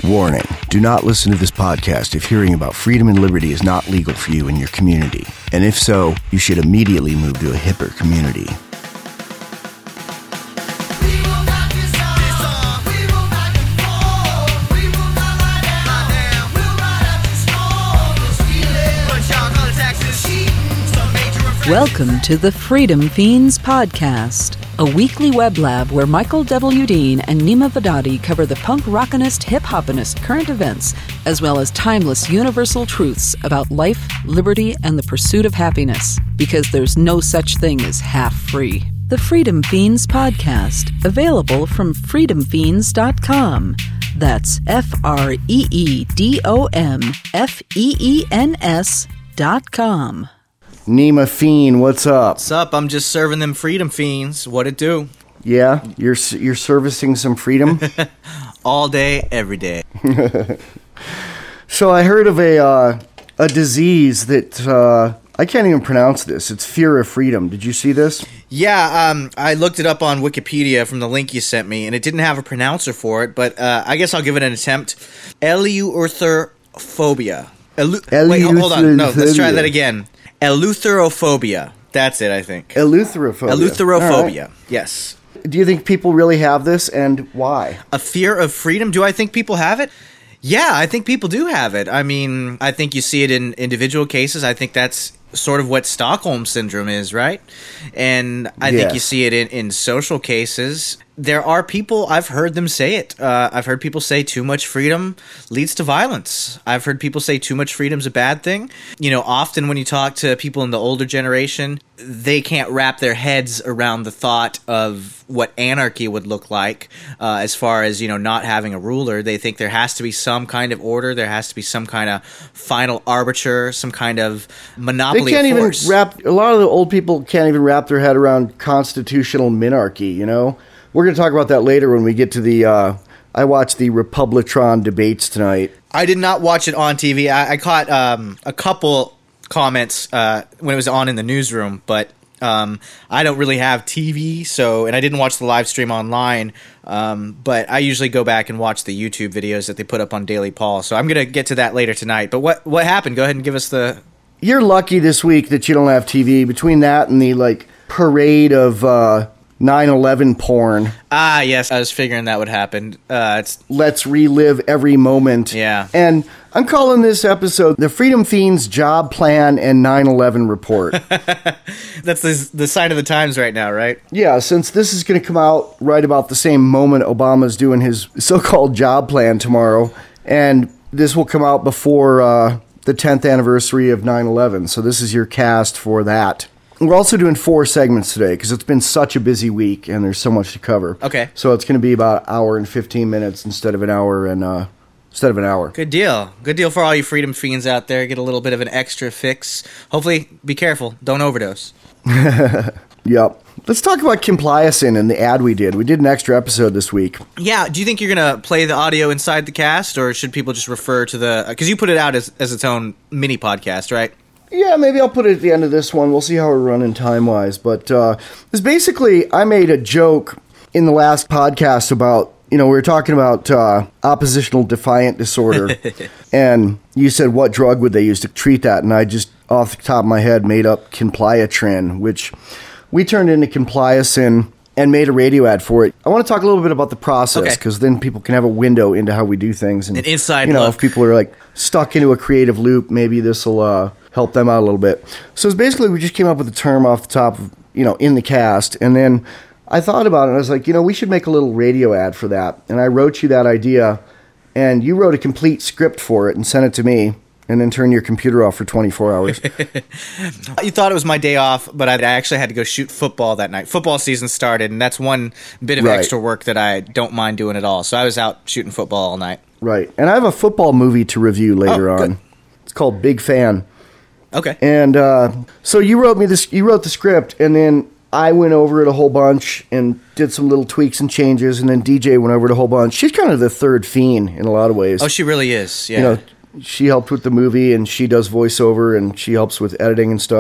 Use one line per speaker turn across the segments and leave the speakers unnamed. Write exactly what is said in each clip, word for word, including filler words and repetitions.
Warning, do not listen to this podcast if hearing about freedom and liberty is not legal for you in your community. And if so, you should immediately move to a hipper community.
Welcome to the Freedom Fiends Podcast, a weekly web lab where Michael W. Dean and Nima Vadadi cover the punk rockinist, hip-hopinist current events, as well as timeless universal truths about life, liberty, and the pursuit of happiness, because there's no such thing as half-free. The Freedom Fiends Podcast, available from freedom fiends dot com. That's F R E E D O M F E E N S dot com.
Nima Fiend, what's up?
What's up? I'm just serving them freedom fiends. What it do?
Yeah, you're you're servicing some freedom?
All day, every day.
So I heard of a uh, a disease that uh, I can't even pronounce this. It's fear of freedom. Did you see this?
Yeah, um, I looked it up on Wikipedia from the link you sent me, and it didn't have a pronouncer for it, but uh, I guess I'll give it an attempt. Eleutherophobia. Elu- Wait, hold on. No, let's try that again. Eleutherophobia. That's it, I think.
Eleutherophobia.
Eleutherophobia.
Right.
Yes.
Do you think people really have this, and why?
A fear of freedom? Do I think people have it? Yeah, I think people do have it. I mean, I think you see it in individual cases. I think that's sort of what Stockholm Syndrome is, right? And I yes. think you see it in, in social cases. There are people, I've heard them say it. Uh, I've heard people say too much freedom leads to violence. I've heard people say too much freedom is a bad thing. You know, often when you talk to people in the older generation, they can't wrap their heads around the thought of what anarchy would look like uh, as far as, you know, not having a ruler. They think there has to be some kind of order. There has to be some kind of final arbiter, some kind of monopoly.
They can't
of
even
force.
wrap, a lot of the old people can't even wrap their head around constitutional minarchy, you know? We're going to talk about that later when we get to the, uh, I watched the Republitron debates tonight.
I did not watch it on T V. I, I caught um, a couple comments uh, when it was on in the newsroom, but um, I don't really have T V, so, and I didn't watch the live stream online, um, but I usually go back and watch the YouTube videos that they put up on Daily Paul, so I'm going to get to that later tonight. But what, what happened? Go ahead and give us the...
You're lucky this week that you don't have T V. Between that and the, like, parade of... Uh, nine eleven porn.
Ah, yes. I was figuring that would happen. Uh, it's
Let's relive every moment.
Yeah.
And I'm calling this episode The Freedom Fiends Job Plan and nine eleven Report.
That's the, the sign of the times right now, right?
Yeah, since this is going to come out right about the same moment Obama's doing his so-called job plan tomorrow, and this will come out before uh, the tenth anniversary of nine eleven. So this is your cast for that. We're also doing four segments today because it's been such a busy week and there's so much to cover.
Okay.
So it's going to be about an hour and fifteen minutes instead of an hour and uh, instead of an hour.
Good deal. Good deal for all you freedom fiends out there. Get a little bit of an extra fix. Hopefully, be careful. Don't overdose.
Yep. Let's talk about Compliacin and the ad we did. We did an extra episode this week.
Yeah. Do you think you're going to play the audio inside the cast, or should people just refer to the... Because you put it out as, as its own mini podcast, right?
Yeah, maybe I'll put it at the end of this one. We'll see how we're running time-wise. But uh, it's basically, I made a joke in the last podcast about, you know, we were talking about uh, oppositional defiant disorder. And you said, what drug would they use to treat that? And I just, off the top of my head, made up Compliatrin, which we turned into Compliacin and made a radio ad for it. I want to talk a little bit about the process, because okay. then people can have a window into how we do things. And,
An inside
you know,
look.
If people are, like, stuck into a creative loop, maybe this will... Uh, help them out a little bit. So it's basically, we just came up with a term off the top of, you know, in the cast. And then I thought about it. And I was like, you know, we should make a little radio ad for that. And I wrote you that idea. And you wrote a complete script for it and sent it to me. And then turn your computer off for twenty-four hours.
You thought it was my day off, but I actually had to go shoot football that night. Football season started, and that's one bit of
right.
extra work that I don't mind doing at all. So I was out shooting football all night.
Right. And I have a football movie to review later
oh,
on. It's called Big Fan.
Okay.
And uh, so you wrote me this. You wrote the script, and then I went over it a whole bunch and did some little tweaks and changes, and then D J went over it a whole bunch. She's kind of the third fiend in a lot of ways.
Oh, she really is. Yeah.
You know, she helped with the movie, and she does voiceover, and she helps with editing and stuff.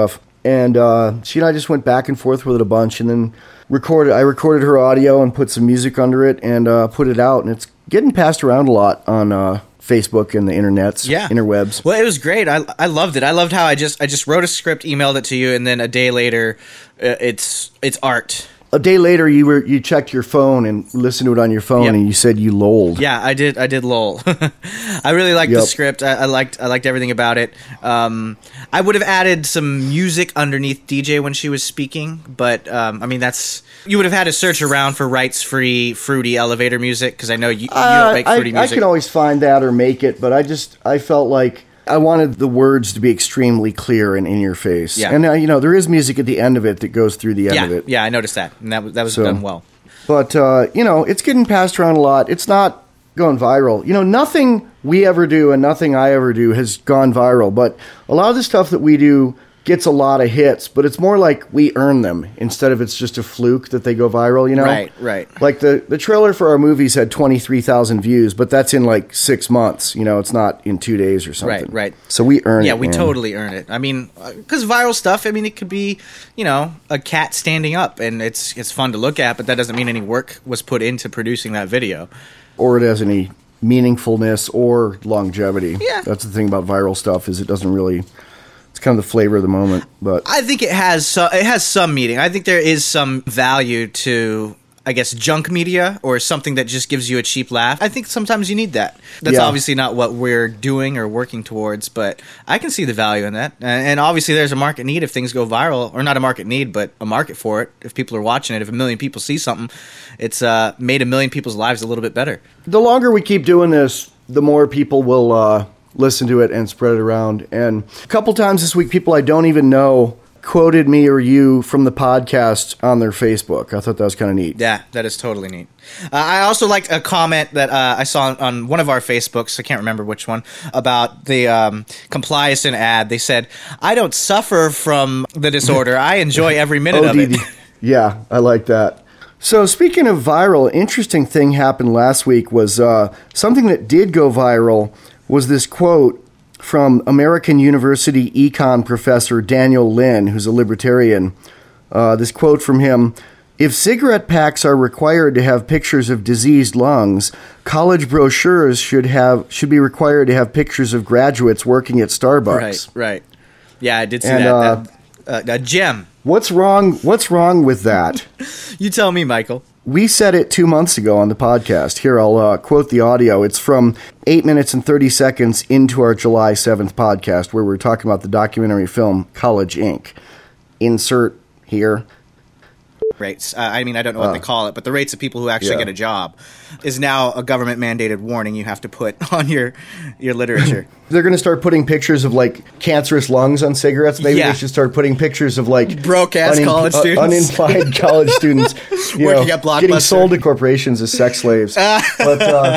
And uh, she and I just went back and forth with it a bunch, and then recorded. I recorded her audio and put some music under it, and uh, put it out. And it's getting passed around a lot on uh, Facebook and the internets,
yeah.
interwebs.
Well, it was great. I I loved it. I loved how I just I just wrote a script, emailed it to you, and then a day later, uh, it's it's art.
A day later, you were you checked your phone and listened to it on your phone,
Yep.
and you said you lolled.
Yeah, I did. I did lol. I really liked
Yep.
the script. I, I liked. I liked everything about it. Um, I would have added some music underneath D J when she was speaking, but um, I mean, that's you would have had to search around for rights-free, fruity elevator music because I know you, you
Uh,
don't make
I,
fruity
I
music.
can always find that or make it, but I just I felt like I wanted the words to be extremely clear and in your face.
Yeah.
And uh, you know there is music at the end of it that goes through the end
yeah,
of it.
yeah, I noticed that, and that was that was
So-
done well.
But, uh, you know, it's getting passed around a lot. It's not going viral. You know, nothing we ever do and nothing I ever do has gone viral. But a lot of the stuff that we do gets a lot of hits, but it's more like we earn them instead of it's just a fluke that they go viral, you know?
Right, right.
Like the, the trailer for our movies had twenty-three thousand views, but that's in like six months. You know, it's not in two days or something.
Right, right.
So we earn
Yeah,
it,
we
man.
totally earn it. I mean, because viral stuff. I mean, it could be, you know, a cat standing up, and it's it's fun to look at, but that doesn't mean any work was put into producing that video.
Or it has any meaningfulness or longevity.
Yeah.
That's the thing about viral stuff is it doesn't really... It's kind of the flavor of the moment, but
I think it has so, it has some meaning. I think there is some value to, I guess, junk media or something that just gives you a cheap laugh. I think sometimes you need that. That's
Yeah.
obviously not what we're doing or working towards, but I can see the value in that. And and obviously there's a market need if things go viral, or not a market need, but a market for it. If people are watching it, if a million people see something, it's uh, made a million people's lives a little bit better.
the longer we keep doing this, the more people will uh, listen to it and spread it around. And a couple times this week, people I don't even know quoted me or you from the podcast on their Facebook. I thought that was kind of neat.
Yeah, that is totally neat. Uh, I also liked a comment that uh, I saw on one of our Facebooks, I can't remember which one, about the um, Complacent ad. They said, I don't suffer from the disorder. I enjoy every minute of it.
Yeah, I like that. So speaking of viral, an interesting thing happened last week was uh, something that did go viral was this quote from American University econ professor Daniel Lin, who's a libertarian. Uh, this quote from him: "If cigarette packs are required to have pictures of diseased lungs, college brochures should have should be required to have pictures of graduates working at Starbucks."
Right, right. Yeah, I did see
And,
that.
uh,
that uh, a gem.
What's wrong? What's wrong with that?
You tell me, Michael.
We said it two months ago on the podcast. Here, I'll uh, quote the audio. It's from eight minutes and thirty seconds into our July seventh podcast, where we're talking about the documentary film College Incorporated. Insert here.
Rates. Uh, I mean, I don't know what
Uh.
they call it, but the rates of people who actually
Yeah.
get a job is now a government mandated warning you have to put on your your literature.
They're going to start putting pictures of, like, cancerous lungs on cigarettes. Maybe
Yeah.
they should start putting pictures of, like...
Broke-ass college students.
Unemployed college students. You
Working
know,
at Blockbuster.
getting sold to corporations as sex slaves. but, uh,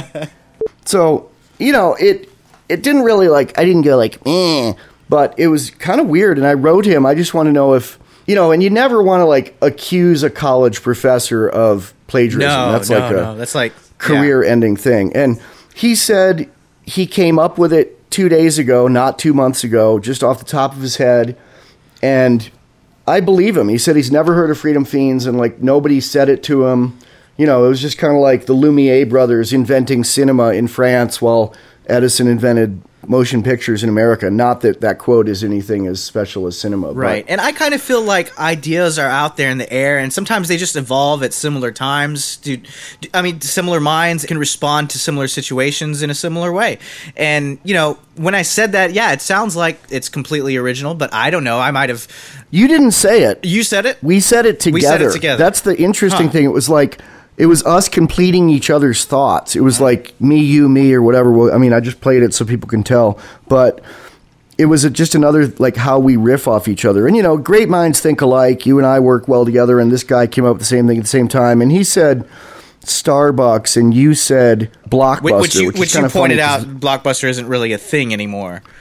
so, you know, it it didn't really, like... I didn't go, like, eh. But it was kind of weird, and I wrote him. I just want to know if... You know, and you never want to, like, accuse a college professor of plagiarism.
No,
That's
no,
like a...
no. That's like
career-ending thing. And he said he came up with it two days ago, not two months ago, just off the top of his head. And I believe him. He said he's never heard of Freedom Fiends, and, like, nobody said it to him. You know, it was just kind of like the Lumiere brothers inventing cinema in France while Edison invented motion pictures in America. Not that that quote is anything as special as cinema.
Right.
But
And I kind of feel like ideas are out there in the air, and sometimes they just evolve at similar times. Do, do- I mean, similar minds can respond to similar situations in a similar way. And, you know, when I said that, yeah, it sounds like it's completely original, but I don't know. I might have.
you didn't say it.
You said it?
We said it together.
We said it together.
That's the interesting
Huh.
thing. It was like, it was us completing each other's thoughts. It was like me, you, me, or whatever. Well, I mean, I just played it so people can tell. But it was a, just another, like, how we riff off each other. And, you know, great minds think alike. You and I work well together. And this guy came up with the same thing at the same time. And he said Starbucks, and you said Blockbuster,
Which, which you,
which,
which
is
you
kind of
pointed
funny
out,
'cause-
Blockbuster isn't really a thing anymore.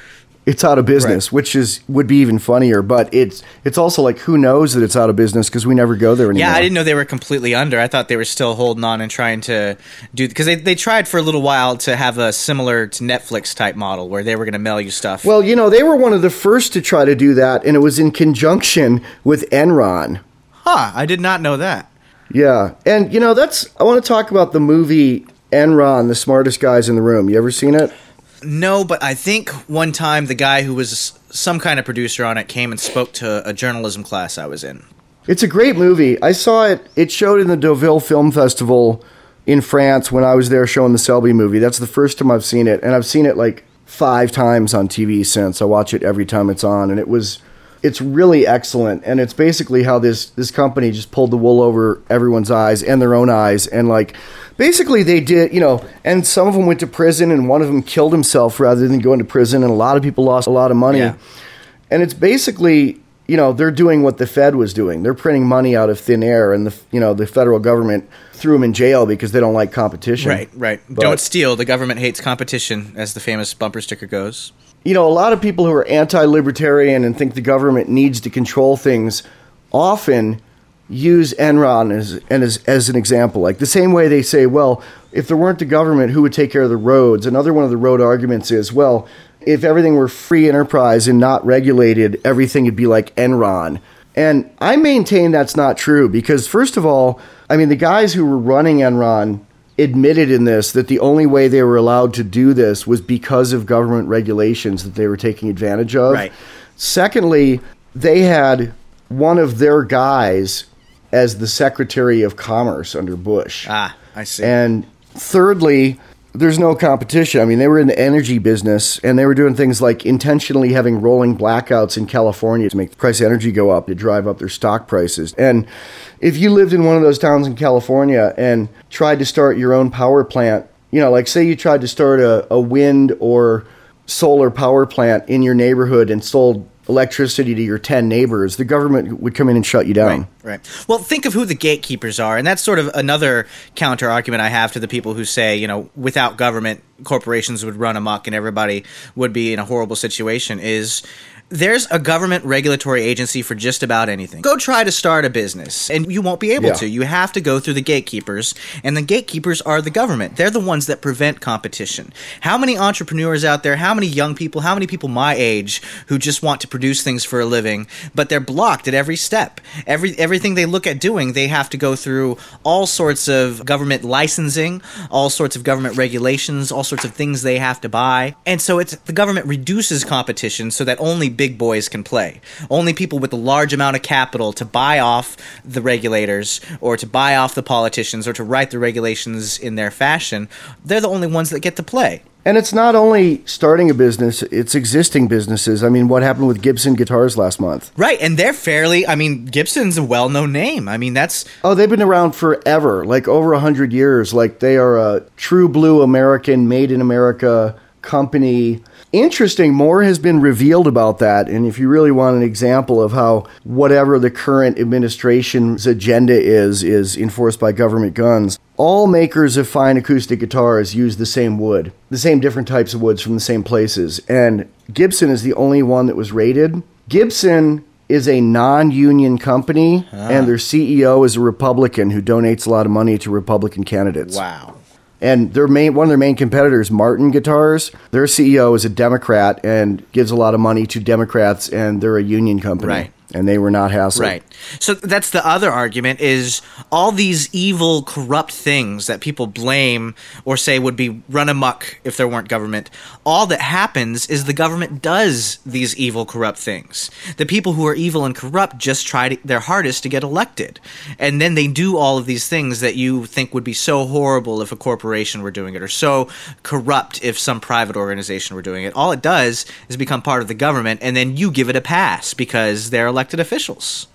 it's out of business,
Right.
which is would be even funnier. But it's it's also like, who knows that it's out of business because we never go there anymore.
Yeah, I didn't know they were completely under. I thought they were still holding on and trying to do, because they, they tried for a little while to have a similar to Netflix type model where they were going to mail you stuff.
Well, you know, they were one of the first to try to do that, and it was in conjunction with Enron.
Huh, I did not know that.
Yeah, and you know, that's I want to talk about the movie Enron, The Smartest Guys in the Room. You ever seen it?
No, but I think one time the guy who was some kind of producer on it came and spoke to a journalism class I was in.
It's a great movie. I saw it. It showed in the Deauville Film Festival in France when I was there showing the Selby movie. That's the first time I've seen it, and I've seen it like five times on T V since. I watch it every time it's on, and it was it's really excellent. And it's basically how this this company just pulled the wool over everyone's eyes and their own eyes, and like basically they did, you know, and some of them went to prison, and one of them killed himself rather than going to prison, and a lot of people lost a lot of money.
Yeah.
And it's basically, you know, they're doing what the Fed was doing. They're printing money out of thin air, and the you know the federal government threw them in jail because they don't like competition.
Right, right.
But,
Don't steal. The government hates competition, as the famous bumper sticker goes.
You know, a lot of people who are anti-libertarian and think the government needs to control things often use Enron as, as as an example. Like the same way they say, well, if there weren't the government, who would take care of the roads? Another one of the road arguments is, well, if everything were free enterprise and not regulated, everything would be like Enron. And I maintain that's not true because, first of all, I mean, the guys who were running Enron admitted in this that the only way they were allowed to do this was because of government regulations that they were taking advantage of.
Right.
Secondly, they had one of their guys as the Secretary of Commerce under Bush.
Ah, I see.
And thirdly, there's no competition. I mean, they were in the energy business, and they were doing things like intentionally having rolling blackouts in California to make the price of energy go up, to drive up their stock prices. And if you lived in one of those towns in California and tried to start your own power plant, you know, like say you tried to start a, a wind or solar power plant in your neighborhood and sold electricity to your ten neighbors, the government would come in and shut you down.
Right, right. Well, think of who the gatekeepers are, and that's sort of another counter argument I have to the people who say, you know, without government, corporations would run amok and everybody would be in a horrible situation, is there's a government regulatory agency for just about anything. Go try to start a business, and you won't be able
Yeah.
to. You have to go through the gatekeepers, and the gatekeepers are the government. They're the ones that prevent competition. How many entrepreneurs out there, how many young people, how many people my age who just want to produce things for a living, but they're blocked at every step. Every Everything they look at doing, they have to go through all sorts of government licensing, all sorts of government regulations, all sorts of things they have to buy. And so it's the government reduces competition so that only big boys can play. Only people with a large amount of capital to buy off the regulators or to buy off the politicians or to write the regulations in their fashion, they're the only ones that get to play.
And it's not only starting a business, it's existing businesses. I mean, what happened with Gibson Guitars last month?
Right, and they're fairly, I mean, Gibson's a well-known name. I mean, that's...
Oh, they've been around forever, like over one hundred years. Like they are a true blue American, made in America company. Interesting, more has been revealed about that. And if you really want an example of how whatever the current administration's agenda is, is enforced by government guns, all makers of fine acoustic guitars use the same wood, the same different types of woods from the same places. And Gibson is the only one that was rated. Gibson is a non-union company,
Ah.
and their C E O is a Republican who donates a lot of money to Republican candidates.
Wow.
And their main one of their main competitors, Martin Guitars, their C E O is a Democrat and gives a lot of money to Democrats, and they're a union company.
Right.
And they were not hassled.
Right. So that's the other argument, is all these evil, corrupt things that people blame or say would be run amok if there weren't government. All that happens is the government does these evil, corrupt things. The people who are evil and corrupt just try to, their hardest to get elected. And then they do all of these things that you think would be so horrible if a corporation were doing it, or so corrupt if some private organization were doing it. All it does is become part of the government, and then you give it a pass because they're elected officials.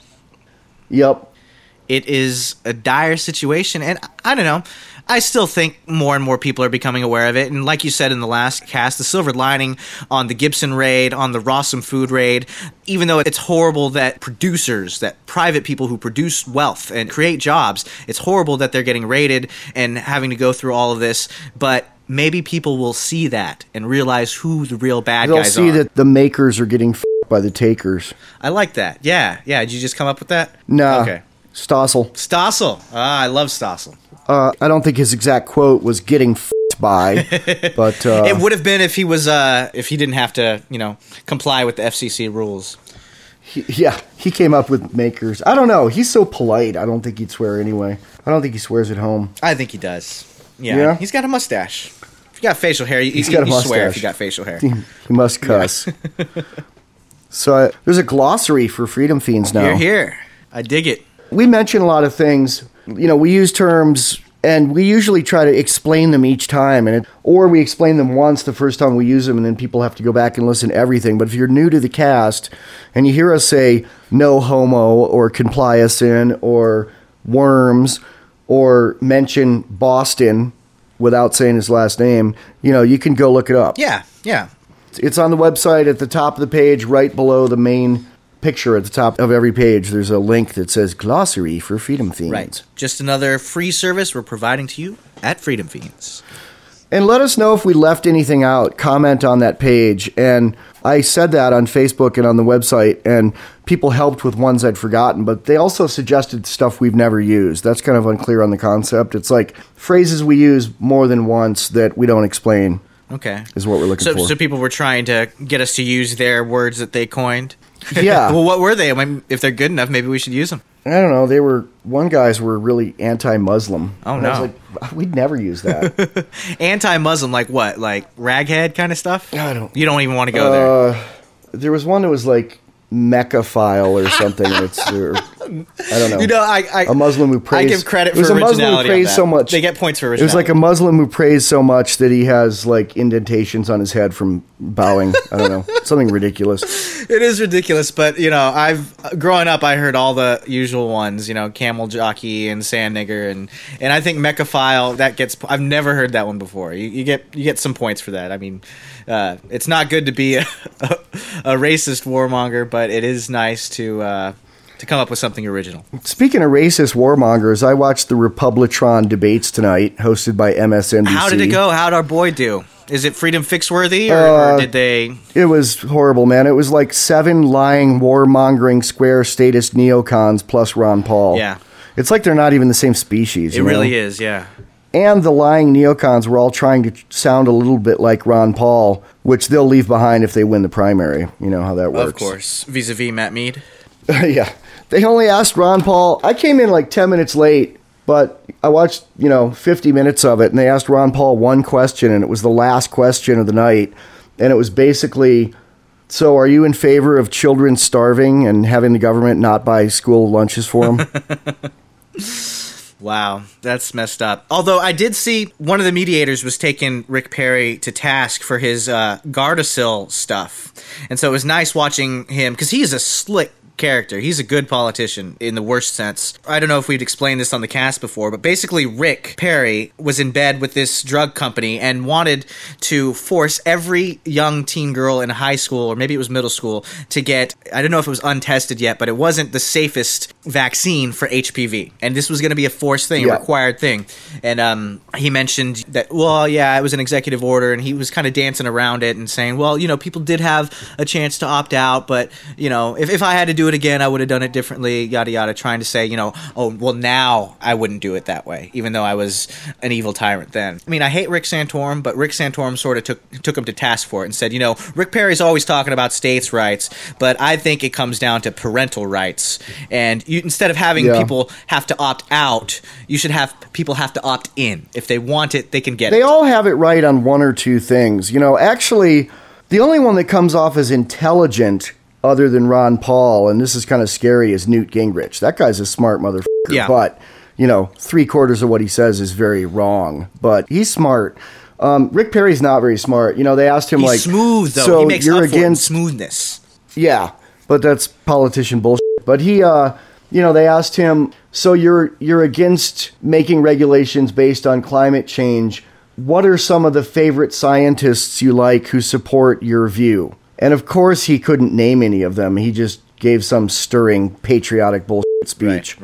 Yep.
It is a dire situation, and I don't know. I still think more and more people are becoming aware of it. And like you said in the last cast, the silver lining on the Gibson raid, on the Rossum food raid, even though it's horrible that producers, that private people who produce wealth and create jobs, it's horrible that they're getting raided and having to go through all of this. But maybe people will see that and realize who the real bad
They'll
guys
see
are.
that the makers are getting f***ed by the takers.
I like that. Yeah, yeah. Did you just come up with that?
No.
Okay.
Stossel.
Stossel. Ah, I love Stossel.
Uh, I don't think his exact quote was getting f***ed by, but uh,
it would have been if he was, uh, if he didn't have to, you know, comply with the F C C rules.
he, yeah, he came up with makers. I don't know. He's so polite. I don't think he'd swear anyway. I don't think he swears at home.
I think he does. Yeah.
Yeah?
He's got a mustache. If you got facial hair, you,
He's
you,
got a
you swear
mustache.
if you got facial hair.
He, he must cuss. So uh, there's a glossary for Freedom Fiends now.
Here, here. I dig it.
We mention a lot of things. You know, we use terms, and we usually try to explain them each time, and it, or we explain them once the first time we use them, and then people have to go back and listen to everything. But if you're new to the cast, and you hear us say no homo, or compliacin, or worms, or mention Boston without saying his last name, you know, you can go look it up.
Yeah, yeah.
It's on the website at the top of the page, right below the main picture at the top of every page. There's a link that says glossary for Freedom Fiends.
Right. Just another free service we're providing to you at Freedom Fiends.
And let us know if we left anything out. Comment on that page. And I said that on Facebook and on the website, and people helped with ones I'd forgotten, but they also suggested stuff we've never used. That's kind of unclear on the concept. It's like phrases we use more than once that we don't explain.
Okay.
Is what we're looking
so,
for.
So people were trying to get us to use their words that they coined?
Yeah.
Well, what were they? I mean, if they're good enough, maybe we should use them.
I don't know. They were, one guys were really anti-Muslim.
Oh,
and
no.
I was like, we'd never use that.
Anti-Muslim, like what? Like raghead kind of stuff?
I don't-
You don't even want to go there.
Uh, there was one that was like Meccaphile or something. It's, or, I don't know.
You know, I, I
a Muslim who prays.
I give credit
it was
for
a Muslim who
originality on
prays
that.
so much.
They get points for
It was
originality.
like a Muslim who prays so much that he has like indentations on his head from bowing. I don't know, something ridiculous.
It is ridiculous, but you know, I've growing up, I heard all the usual ones. You know, camel jockey and sand nigger, and and I think Meccaphile that gets. I've never heard that one before. You, you get you get some points for that. I mean, uh, it's not good to be a, a, a racist warmonger, but it is nice to uh, to come up with something original.
Speaking of racist warmongers, I watched the Republitron debates tonight, hosted by M S N B C.
How did it go? How'd our boy do? Is it Freedom Fix worthy, or,
Uh,
or did they?
It was horrible, man. It was like seven lying, warmongering, square statist neocons plus Ron Paul.
Yeah.
It's like they're not even the same species.
It
you know?
really is, yeah.
And the lying neocons were all trying to sound a little bit like Ron Paul, which they'll leave behind if they win the primary. You know how that works.
Of course, vis-a-vis Matt Mead.
Yeah. They only asked Ron Paul. I came in like ten minutes late, but I watched, you know, fifty minutes of it, and they asked Ron Paul one question, and it was the last question of the night. And it was basically, so are you in favor of children starving and having the government not buy school lunches for them?
Wow, that's messed up. Although I did see one of the mediators was taking Rick Perry to task for his uh, Gardasil stuff. And so it was nice watching him, because he's a slick character. He's a good politician in the worst sense. I don't know if we'd explained this on the cast before, but basically Rick Perry was in bed with this drug company and wanted to force every young teen girl in high school, or maybe it was middle school, to get, I don't know if it was untested yet, but it wasn't the safest vaccine for H P V. And this was going to be a forced thing,
Yeah.
a required thing. And um, he mentioned that, well, yeah, it was an executive order, and he was kind of dancing around it and saying, well, you know, people did have a chance to opt out, but, you know, if, if I had to do it again, I would have done it differently, yada yada, trying to say, you know, oh, well, now I wouldn't do it that way, even though I was an evil tyrant then. I mean, I hate Rick Santorum, but Rick Santorum sort of took took him to task for it and said, you know, Rick Perry's always talking about states' rights, but I think it comes down to parental rights. And you, instead of having
Yeah.
people have to opt out, you should have people have to opt in. If they want it, they can get
They
it.
all have it right on one or two things. You know, actually, the only one that comes off as intelligent other than Ron Paul, and this is kind of scary, is Newt Gingrich. That guy's a smart motherfucker.
Yeah.
But, you know, three quarters of what he says is very wrong. But he's smart. Um, Rick Perry's not very smart. You know, they asked him,
He's
like,
smooth, though.
so
he makes
you're
up for it in
against
smoothness.
Yeah, but that's politician bullshit. But he, uh, you know, they asked him, so you're you're against making regulations based on climate change. What are some of the favorite scientists you like who support your view? And of course, he couldn't name any of them. He just gave some stirring patriotic bullshit speech.
Right, right.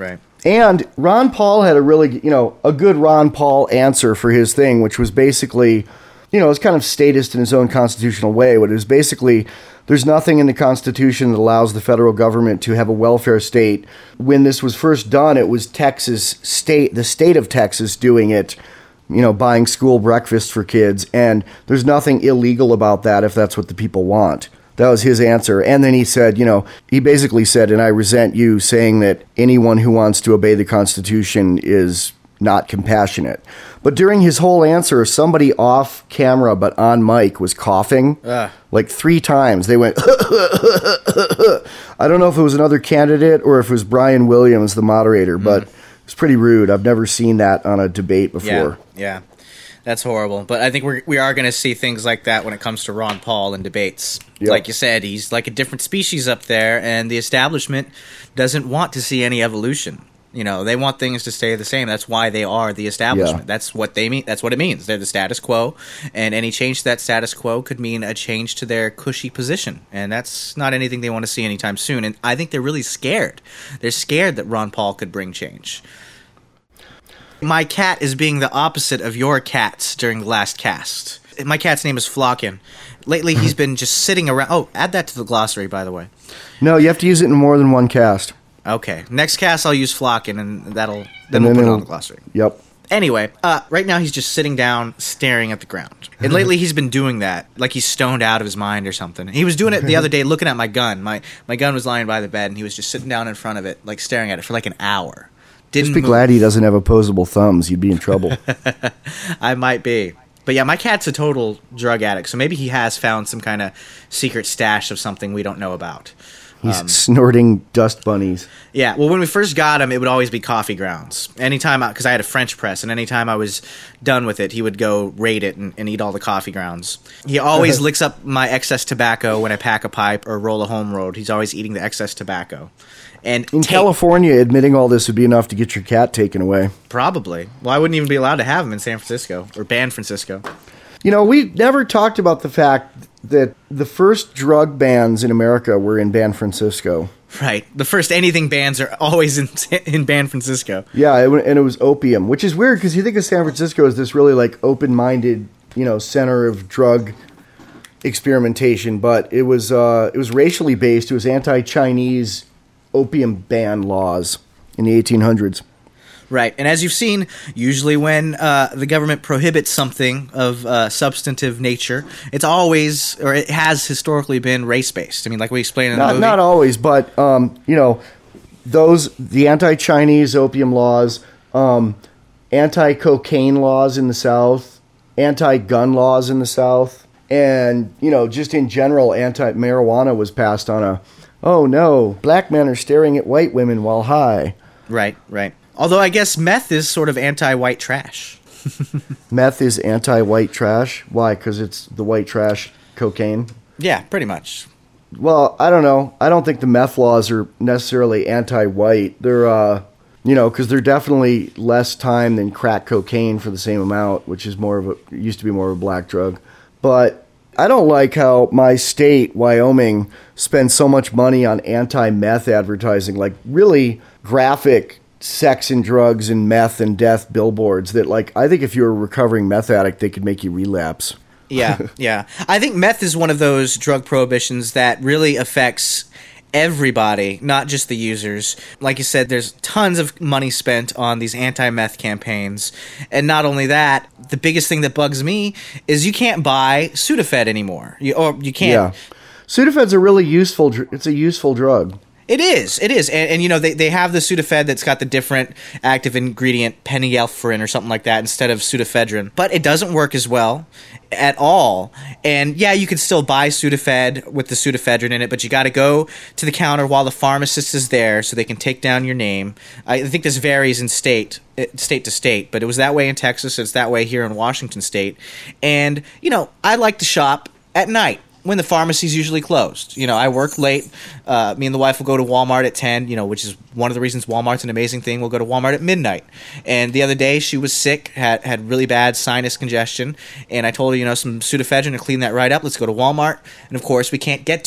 And Ron Paul had a really, you know, a good Ron Paul answer for his thing, which was basically, you know, it's kind of statist in his own constitutional way, but it was basically, there's nothing in the Constitution that allows the federal government to have a welfare state. When this was first done, it was Texas state, the state of Texas doing it, you know, buying school breakfast for kids. And there's nothing illegal about that if that's what the people want. That was his answer. And then he said, you know, he basically said, and I resent you saying that anyone who wants to obey the Constitution is not compassionate. But during his whole answer, somebody off camera but on mic was coughing uh. like three times. They went, I don't know if it was another candidate or if it was Brian Williams, the moderator, but mm. it's pretty rude. I've never seen that on a debate before.
Yeah, yeah. That's horrible. But I think we're, we are going to see things like that when it comes to Ron Paul in debates. Yep. Like you said, he's like a different species up there, and the establishment doesn't want to see any evolution. You know, they want things to stay the same. That's why they are the establishment. Yeah. That's what they mean. That's what it means. They're the status quo, and any change to that status quo could mean a change to their cushy position, and that's not anything they want to see anytime soon. And I think they're really scared. They're scared that Ron Paul could bring change. My cat is being the opposite of your cats during the last cast. My cat's name is Flockin. Lately, he's been just sitting around. Oh, add that to the glossary, by the way.
No, you have to use it in more than one cast.
Okay. Next cast, I'll use Flockin, and that'll then and we'll then put it on the glossary.
Yep.
Anyway, uh, right now he's just sitting down, staring at the ground. And lately he's been doing that, like he's stoned out of his mind or something. He was doing it the other day, looking at my gun. My my gun was lying by the bed, and he was just sitting down in front of it, like staring at it for like an hour. Didn't
Just be
move.
glad he doesn't have opposable thumbs. You'd be in trouble.
I might be. But yeah, my cat's a total drug addict, so maybe he has found some kind of secret stash of something we don't know about.
He's um, snorting dust bunnies.
Yeah, well, when we first got him, it would always be coffee grounds. Anytime, because I, I had a French press, and anytime I was done with it, he would go raid it and, and eat all the coffee grounds. He always licks up my excess tobacco when I pack a pipe or roll a home road. He's always eating the excess tobacco. And
in
ta-
California, admitting all this would be enough to get your cat taken away.
Probably. Well, I wouldn't even be allowed to have him in San Francisco or Ban Francisco.
You know, we never talked about the fact that the first drug bans in America were in Ban Francisco.
Right. The first anything bans are always in in Ban Francisco.
Yeah, it, and it was opium, which is weird because you think of San Francisco as this really like open-minded, you know, center of drug experimentation, but it was uh, it was racially based. It was anti-Chinese opium ban laws in the eighteen hundreds.
Right. And as you've seen, usually when uh, the government prohibits something of uh, substantive nature, it's always, or it has historically been race-based. I mean, like we explained in the
not,
movie.
Not always, but, um, you know, those, the anti-Chinese opium laws, um, anti-cocaine laws in the South, anti-gun laws in the South, and, you know, just in general, anti-marijuana was passed on a, oh no, black men are staring at white women while high.
Right, right. Although I guess meth is sort of anti-white trash.
Meth is anti-white trash? Why? Because it's the white trash cocaine?
Yeah, pretty much.
Well, I don't know. I don't think the meth laws are necessarily anti-white. They're, uh, you know, because they're definitely less time than crack cocaine for the same amount, which is more of a, used to be more of a black drug. But I don't like how my state, Wyoming, spends so much money on anti-meth advertising, like really graphic sex and drugs and meth and death billboards that, like, I think if you're a recovering meth addict, they could make you relapse.
Yeah, yeah. I think meth is one of those drug prohibitions that really affects everybody, not just the users. Like you said, there's tons of money spent on these anti-meth campaigns. And not only that, the biggest thing that bugs me is you can't buy Sudafed anymore. You, or you can't.
Yeah. Sudafed's a really useful, it's a useful drug.
It is. It is. And, and, you know, they, they have the Sudafed that's got the different active ingredient, penyelphrine or something like that, instead of pseudoephedrine. But it doesn't work as well at all. And, yeah, you can still buy Sudafed with the pseudoephedrine in it, but you got to go to the counter while the pharmacist is there so they can take down your name. I think this varies in state, state to state, but it was that way in Texas. It's that way here in Washington State. And, you know, I like to shop at night, when the pharmacy's usually closed. You know, I work late. Uh, me and the wife will go to Walmart at ten, you know, which is one of the reasons Walmart's an amazing thing. We'll go to Walmart at midnight. And the other day, she was sick, had, had really bad sinus congestion, and I told her, you know, some Sudafedrin to clean that right up. Let's go to Walmart. And, of course, we can't get to it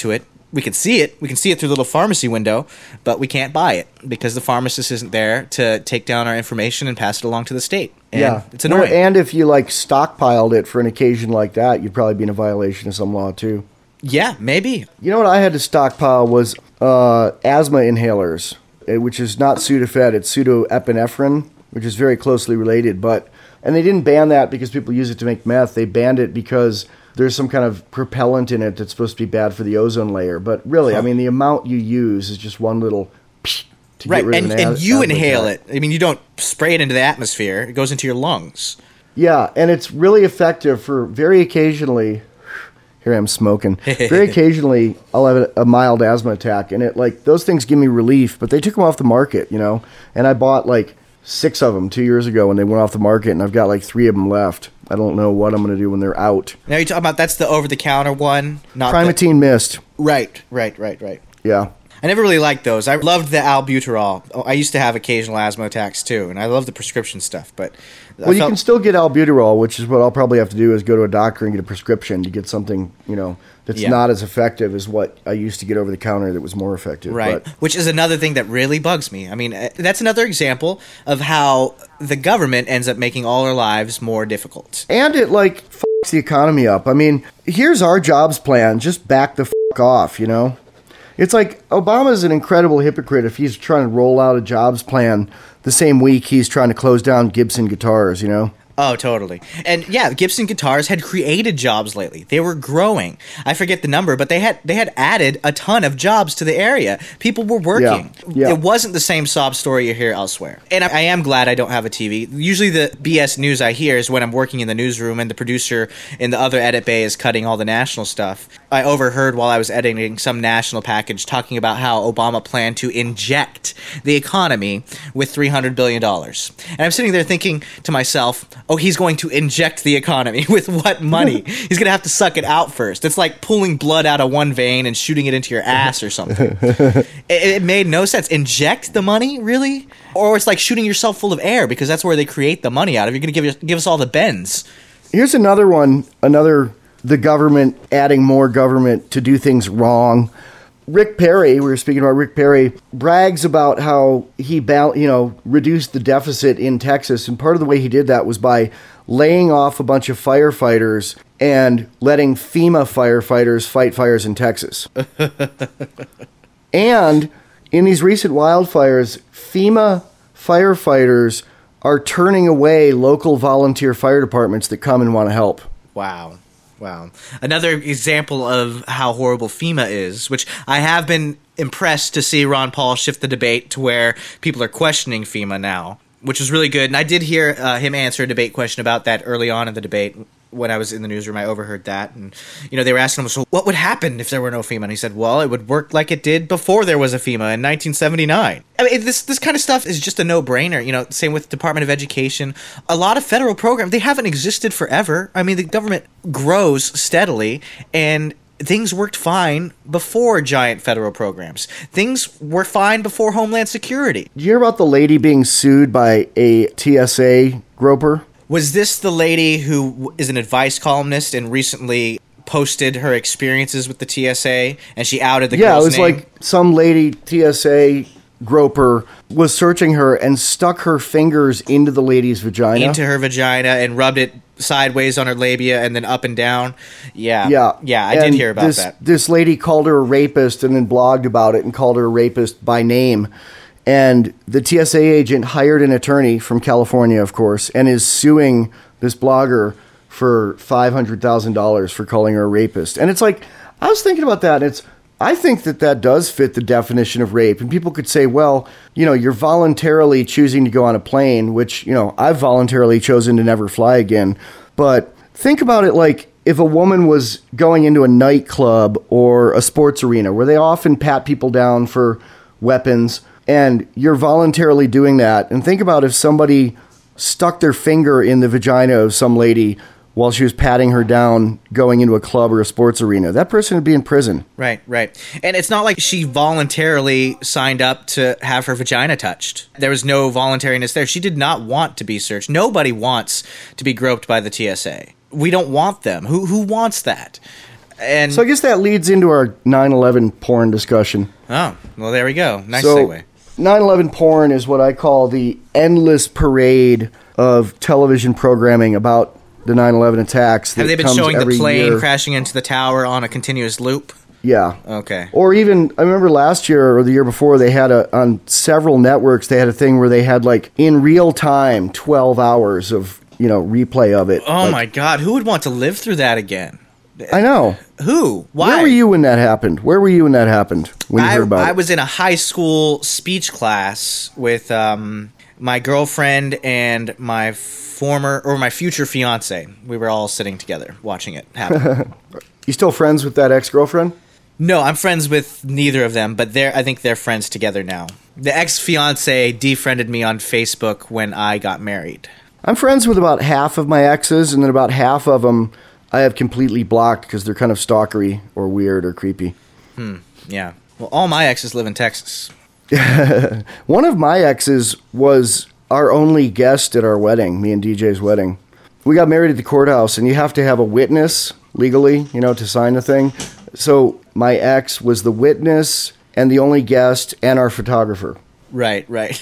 we can see it. We can see it through the little pharmacy window, but we can't buy it because the pharmacist isn't there to take down our information and pass it along to the state. And
yeah,
it's annoying.
Well, and if you like stockpiled it for an occasion like that, you'd probably be in a violation of some law too.
Yeah, maybe.
You know what I had to stockpile was uh, asthma inhalers, which is not Sudafed, it's pseudoepinephrine, which is very closely related. But and they didn't ban that because people use it to make meth. They banned it because there's some kind of propellant in it that's supposed to be bad for the ozone layer. But really, huh. I mean, the amount you use is just one little psh, to
right,
get rid
and,
of an
and you
asthma
inhale
attack.
it. I mean, you don't spray it into the atmosphere. It goes into your lungs.
Yeah, and it's really effective for very occasionally. Here I am smoking. Very occasionally, I'll have a, a mild asthma attack, and it like those things give me relief. But they took them off the market, you know. And I bought like six of them two years ago when they went off the market, and I've got like three of them left. I don't know what I'm going to do when they're out.
Now you're talking about that's the over-the-counter one, not
Primatene
the...
Mist.
Right, right, right, right.
Yeah.
I never really liked those. I loved the albuterol. I used to have occasional asthma attacks too, and I love the prescription stuff. But
well, you felt... can still get albuterol, which is what I'll probably have to do is go to a doctor and get a prescription to get something, you know, that's yeah. not as effective as what I used to get over the counter that was more effective.
Right,
but...
which is another thing that really bugs me. I mean, that's another example of how the government ends up making all our lives more difficult.
And it, like, f***s the economy up. I mean, here's our jobs plan. Just back the f*** off, you know? It's like Obama's an incredible hypocrite if he's trying to roll out a jobs plan the same week he's trying to close down Gibson Guitars, you know?
Oh, totally. And yeah, Gibson Guitars had created jobs lately. They were growing. I forget the number, but they had they had added a ton of jobs to the area. People were working.
Yeah. Yeah.
It wasn't the same sob story you hear elsewhere. And I, I am glad I don't have a T V. Usually the B S news I hear is when I'm working in the newsroom and the producer in the other edit bay is cutting all the national stuff. I overheard while I was editing some national package talking about how Obama planned to inject the economy with three hundred billion dollars. And I'm sitting there thinking to myself, oh, he's going to inject the economy with what money? He's going to have to suck it out first. It's like pulling blood out of one vein and shooting it into your ass or something. it, it made no sense. Inject the money? Really? Or it's like shooting yourself full of air because that's where they create the money out of. You're going to give, give us all the bends.
Here's another one, another, the government adding more government to do things wrong. Rick Perry, we were speaking about Rick Perry, brags about how he, you know, reduced the deficit in Texas, and part of the way he did that was by laying off a bunch of firefighters and letting FEMA firefighters fight fires in Texas. And in these recent wildfires, FEMA firefighters are turning away local volunteer fire departments that come and want to help.
Wow. Wow. Another example of how horrible FEMA is, which I have been impressed to see Ron Paul shift the debate to where people are questioning FEMA now, which is really good. And I did hear uh, him answer a debate question about that early on in the debate. When I was in the newsroom, I overheard that. And, you know, they were asking him, so what would happen if there were no FEMA? And he said, well, it would work like it did before there was a FEMA in nineteen seventy-nine. I mean, this this kind of stuff is just a no-brainer. You know, same with Department of Education. A lot of federal programs, they haven't existed forever. I mean, the government grows steadily, and things worked fine before giant federal programs. Things were fine before Homeland Security.
Did you hear about the lady being sued by a T S A groper?
Was this the lady who is an advice columnist and recently posted her experiences with the T S A, and she outed the
yeah,
girl's
name? Yeah, it was
name?
like some lady T S A groper was searching her and stuck her fingers into the lady's vagina.
Into her vagina and rubbed it sideways on her labia and then up and down. Yeah.
Yeah.
Yeah, I
and
did hear about
this,
that.
This lady called her a rapist and then blogged about it and called her a rapist by name. And the T S A agent hired an attorney from California, of course, and is suing this blogger for five hundred thousand dollars for calling her a rapist. And it's like, I was thinking about that, and it's, I think that that does fit the definition of rape. And people could say, well, you know, you're voluntarily choosing to go on a plane, which, you know, I've voluntarily chosen to never fly again. But think about it like if a woman was going into a nightclub or a sports arena where they often pat people down for weapons, and you're voluntarily doing that. And think about if somebody stuck their finger in the vagina of some lady while she was patting her down going into a club or a sports arena. That person would be in prison.
Right, right. And it's not like she voluntarily signed up to have her vagina touched. There was no voluntariness there. She did not want to be searched. Nobody wants to be groped by the T S A. We don't want them. Who who wants that? And
So I guess that leads into our nine eleven porn discussion.
oh, well, there we go. Nice
so,
segue.
nine eleven porn is what I call the endless parade of television programming about the nine eleven attacks.
Have
that
they been
comes
showing the
every
plane
year.
crashing into the tower on a continuous loop?
Yeah.
Okay.
Or even, I remember last year or the year before, they had a, on several networks, they had a thing where they had like in real time, twelve hours of, you know, replay of it.
Oh
Like,
my God, who would want to live through that again?
I know.
Who? Why?
Where were you when that happened? Where were you when that happened? When you
I,
heard about
I
it?
was in a high school speech class with um, my girlfriend and my former or my future fiance. We were all sitting together watching it happen.
You still friends with that ex-girlfriend?
No, I'm friends with neither of them, but they're I think they're friends together now. The ex-fiance defriended me on Facebook when I got married.
I'm friends with about half of my exes, and then about half of them I have completely blocked because they're kind of stalkery or weird or creepy.
Yeah. Well, all my exes live in Texas.
One of my exes was our only guest at our wedding, me and D J's wedding. We got married at the courthouse, and you have to have a witness legally, you know, to sign the thing. So my ex was the witness and the only guest and our photographer.
Right, right.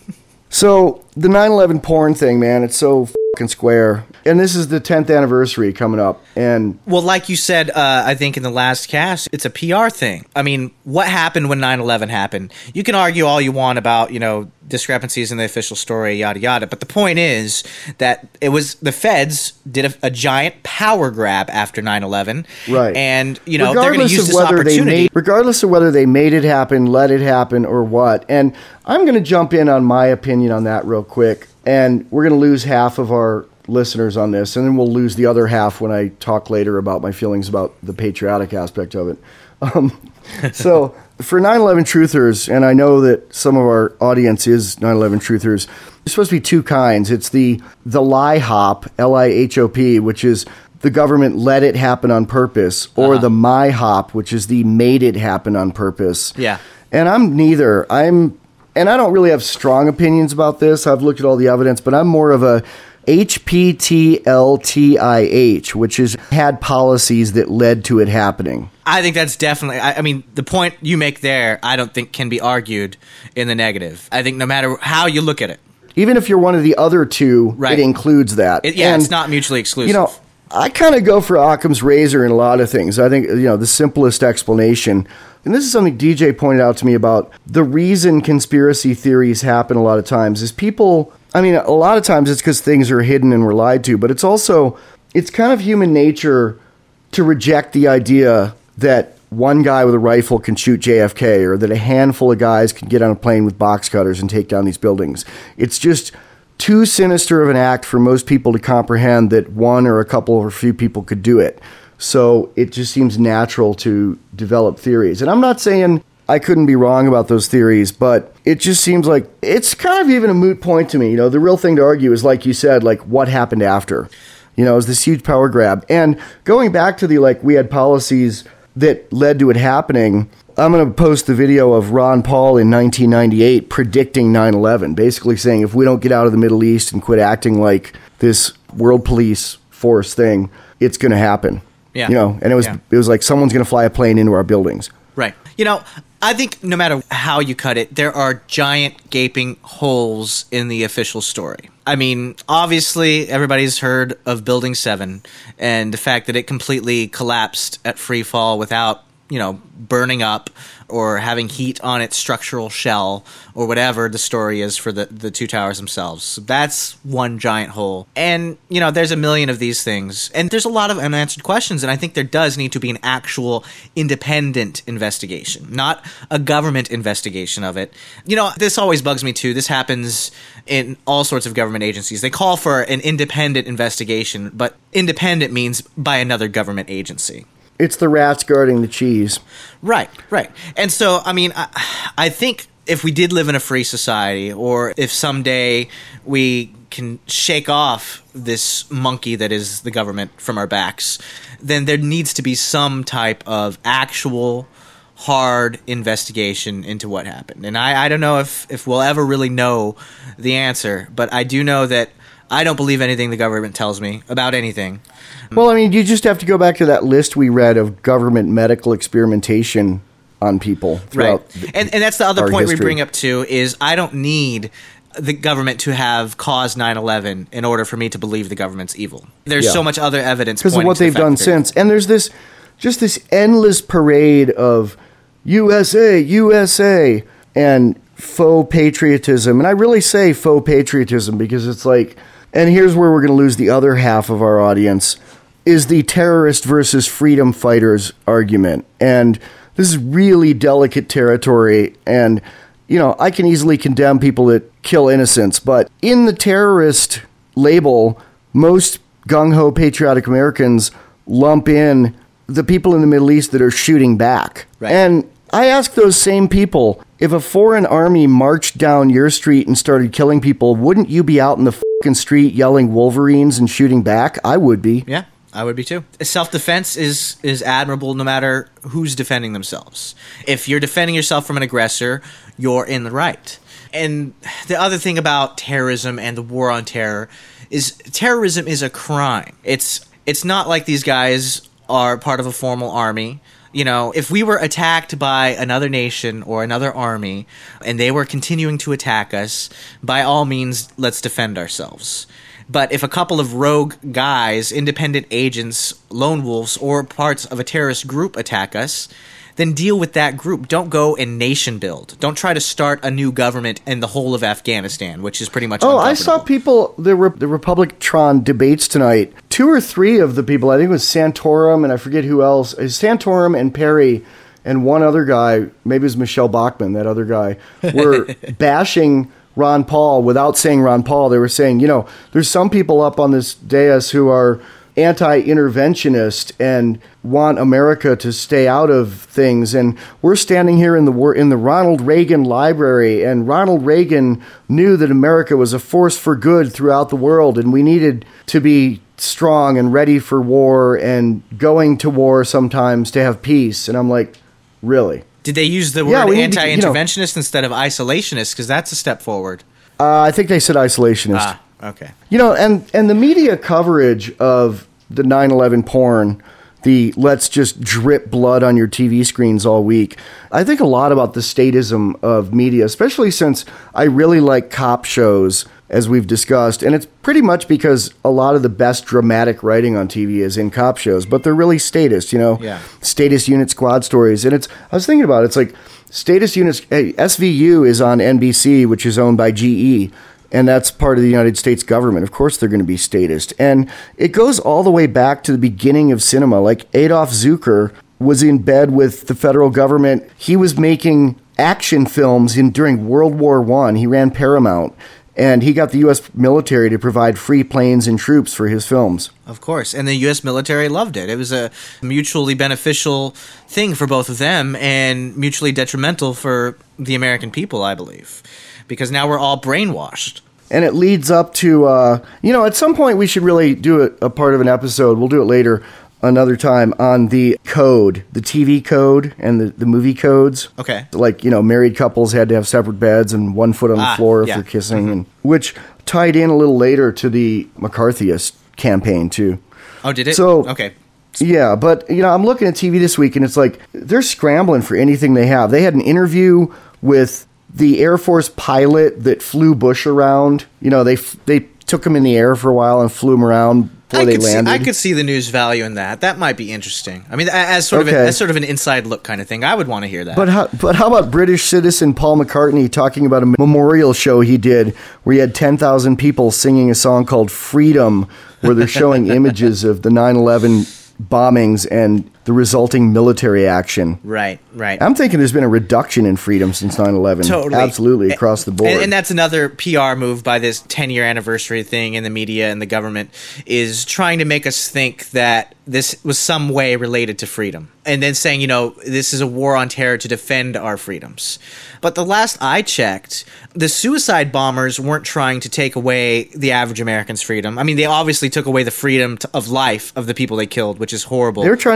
So the nine eleven porn thing, man, it's so fucking square. And this is the tenth anniversary coming up. And
Well, like you said, uh, I think in the last cast, it's a P R thing. I mean, what happened when nine eleven happened? You can argue all you want about, you know, discrepancies in the official story, yada, yada. But the point is that it was the feds did a, a giant power grab after nine eleven.
Right.
And, you know, they're going to use this
they
opportunity.
made, regardless of whether they made it happen, let it happen, or what. And I'm going to jump in on my opinion on that real quick. And we're going to lose half of our listeners on this, and then we'll lose the other half when I talk later about my feelings about the patriotic aspect of it. Um, so for nine eleven truthers, and I know that some of our audience is nine eleven truthers, there's supposed to be two kinds. It's the the lie hop, L I H O P, which is the government let it happen on purpose, or
Uh-huh.
the my hop, which is the made it happen on purpose.
Yeah.
And I'm neither. I'm, and I don't really have strong opinions about this. I've looked at all the evidence, but I'm more of a H P T L T I H, which is had policies that led to it happening.
I think that's definitely, I, I mean, the point you make there, I don't think can be argued in the negative. I think no matter how you look at it.
Even if you're one of the other two,
Right.
it includes that.
It, yeah,
And,
it's not mutually exclusive.
You know, I kind of go for Occam's razor in a lot of things. I think, you know, the simplest explanation, and this is something D J pointed out to me about the reason conspiracy theories happen a lot of times is people, I mean, a lot of times it's because things are hidden and we're lied to, but it's also, it's kind of human nature to reject the idea that one guy with a rifle can shoot J F K, or that a handful of guys can get on a plane with box cutters and take down these buildings. It's just too sinister of an act for most people to comprehend that one or a couple or a few people could do it. So it just seems natural to develop theories. And I'm not saying I couldn't be wrong about those theories, but it just seems like it's kind of even a moot point to me. You know, the real thing to argue is, like you said, like what happened after. You know, it was this huge power grab. And going back to the, like, we had policies that led to it happening, I'm going to post the video of Ron Paul in nineteen ninety-eight predicting nine eleven, basically saying if we don't get out of the Middle East and quit acting like this world police force thing, it's going to happen.
Yeah.
You know, and it was
Yeah.
it was like someone's going to fly a plane into our buildings.
Right. You know, I think no matter how you cut it, there are giant gaping holes in the official story. I mean, obviously, everybody's heard of Building seven and the fact that it completely collapsed at free fall without, you know, burning up or having heat on its structural shell or whatever the story is for the, the two towers themselves. So that's one giant hole. And, you know, there's a million of these things. And there's a lot of unanswered questions. And I think there does need to be an actual independent investigation, not a government investigation of it. You know, this always bugs me too. This happens in all sorts of government agencies. They call for an independent investigation, but independent means by another government agency.
It's the rats guarding the cheese.
Right, right. And so, I mean, I, I think if we did live in a free society, or if someday we can shake off this monkey that is the government from our backs, then there needs to be some type of actual hard investigation into what happened. And I, I don't know if, if we'll ever really know the answer, but I do know that I don't believe anything the government tells me about anything.
Well, I mean, you just have to go back to that list we read of government medical experimentation on people.
Right.
The,
and, and that's the other point
history.
we bring up, too, is I don't need the government to have caused nine eleven in order for me to believe the government's evil. There's
Yeah.
so much other evidence
because of
pointing
what
to the
they've
fact
done
that they're-
since. And there's this, just this endless parade of U S A, U S A, and faux patriotism. And I really say faux patriotism because it's like, and here's where we're going to lose the other half of our audience, is the terrorist versus freedom fighters argument. And this is really delicate territory. And, you know, I can easily condemn people that kill innocents, but in the terrorist label, most gung-ho patriotic Americans lump in the people in the Middle East that are shooting back.
Right.
And I ask those same people, if a foreign army marched down your street and started killing people, wouldn't you be out in the fucking street yelling Wolverines and shooting back? I would be.
Yeah, I would be too. Self-defense is is admirable no matter who's defending themselves. If you're defending yourself from an aggressor, you're in the right. And the other thing about terrorism and the war on terror is terrorism is a crime. It's it's not like these guys are part of a formal army. You know, if we were attacked by another nation or another army and they were continuing to attack us, by all means, let's defend ourselves. But if a couple of rogue guys, independent agents, lone wolves, or parts of a terrorist group attack us, then deal with that group. Don't go and nation build. Don't try to start a new government in the whole of Afghanistan, which is pretty much
Oh, I saw
uncomfortable.
people, the, Re- the Republic-Tron debates tonight. Two or three of the people, I think it was Santorum and I forget who else, Santorum and Perry and one other guy, maybe it was Michelle Bachmann, that other guy, were bashing Ron Paul without saying Ron Paul. They were saying, you know, there's some people up on this dais who are anti-interventionist and want America to stay out of things, and we're standing here in the war in the Ronald Reagan Library, and Ronald Reagan knew that America was a force for good throughout the world, and we needed to be strong and ready for war and going to war sometimes to have peace. And I'm like, really?
Did they use the word
Yeah, we need to-
anti-interventionist instead of isolationist? Because that's a step forward.
Uh, I think they said isolationist.
Ah, okay.
You know, and, and the media coverage of the nine eleven porn, the let's just drip blood on your T V screens all week, I think a lot about the statism of media, especially since I really like cop shows, as we've discussed. And it's pretty much because a lot of the best dramatic writing on T V is in cop shows, but they're really statist, you know,
Yeah.
status unit squad stories. And it's, I was thinking about it, it's like status units, hey, S V U is on N B C, which is owned by G E. And that's part of the United States government. Of course, they're going to be statist. And it goes all the way back to the beginning of cinema. Like Adolf Zucker was in bed with the federal government. He was making action films in during World War One. He ran Paramount. And he got the U S military to provide free planes and troops for his films.
Of course. And the U S military loved it. It was a mutually beneficial thing for both of them and mutually detrimental for the American people, I believe. Because now we're all brainwashed.
And it leads up to, uh, you know, at some point we should really do a, a part of an episode. We'll do it later, another time, on the code, the T V code and the, the movie codes.
Okay.
Like, you know, married couples had to have separate beds and one foot on the
Ah,
floor if
yeah.
they're kissing,
Mm-hmm.
and which tied in a little later to the McCarthyist campaign, too.
Oh, did it?
So-
okay.
Yeah, but, you know, I'm looking at T V this week, and it's like they're scrambling for anything they have. They had an interview with the Air Force pilot that flew Bush around. You know, they f- they took him in the air for a while and flew him around before
I
they
could, see,
landed.
I could see the news value in that. That might be interesting. I mean, a- as sort of
Okay.
a, as sort of an inside look kind of thing. I would want to hear that.
But how, but how about British citizen Paul McCartney talking about a memorial show he did where he had ten thousand people singing a song called Freedom, where they're showing images of the nine eleven bombings and the resulting military action.
right, right.
I'm thinking there's been a reduction in freedom since nine eleven.
Totally.
Absolutely, across the board.
And, and that's another P R move by this ten-year anniversary thing in the media and the government, is trying to make us think that this was some way related to freedom. And then saying, you know, this is a war on terror to defend our freedoms. But the last I checked, the suicide bombers weren't trying to take away the average American's freedom. I mean, they obviously took away the freedom to, of life of the people they killed, which is horrible.
They're trying to get us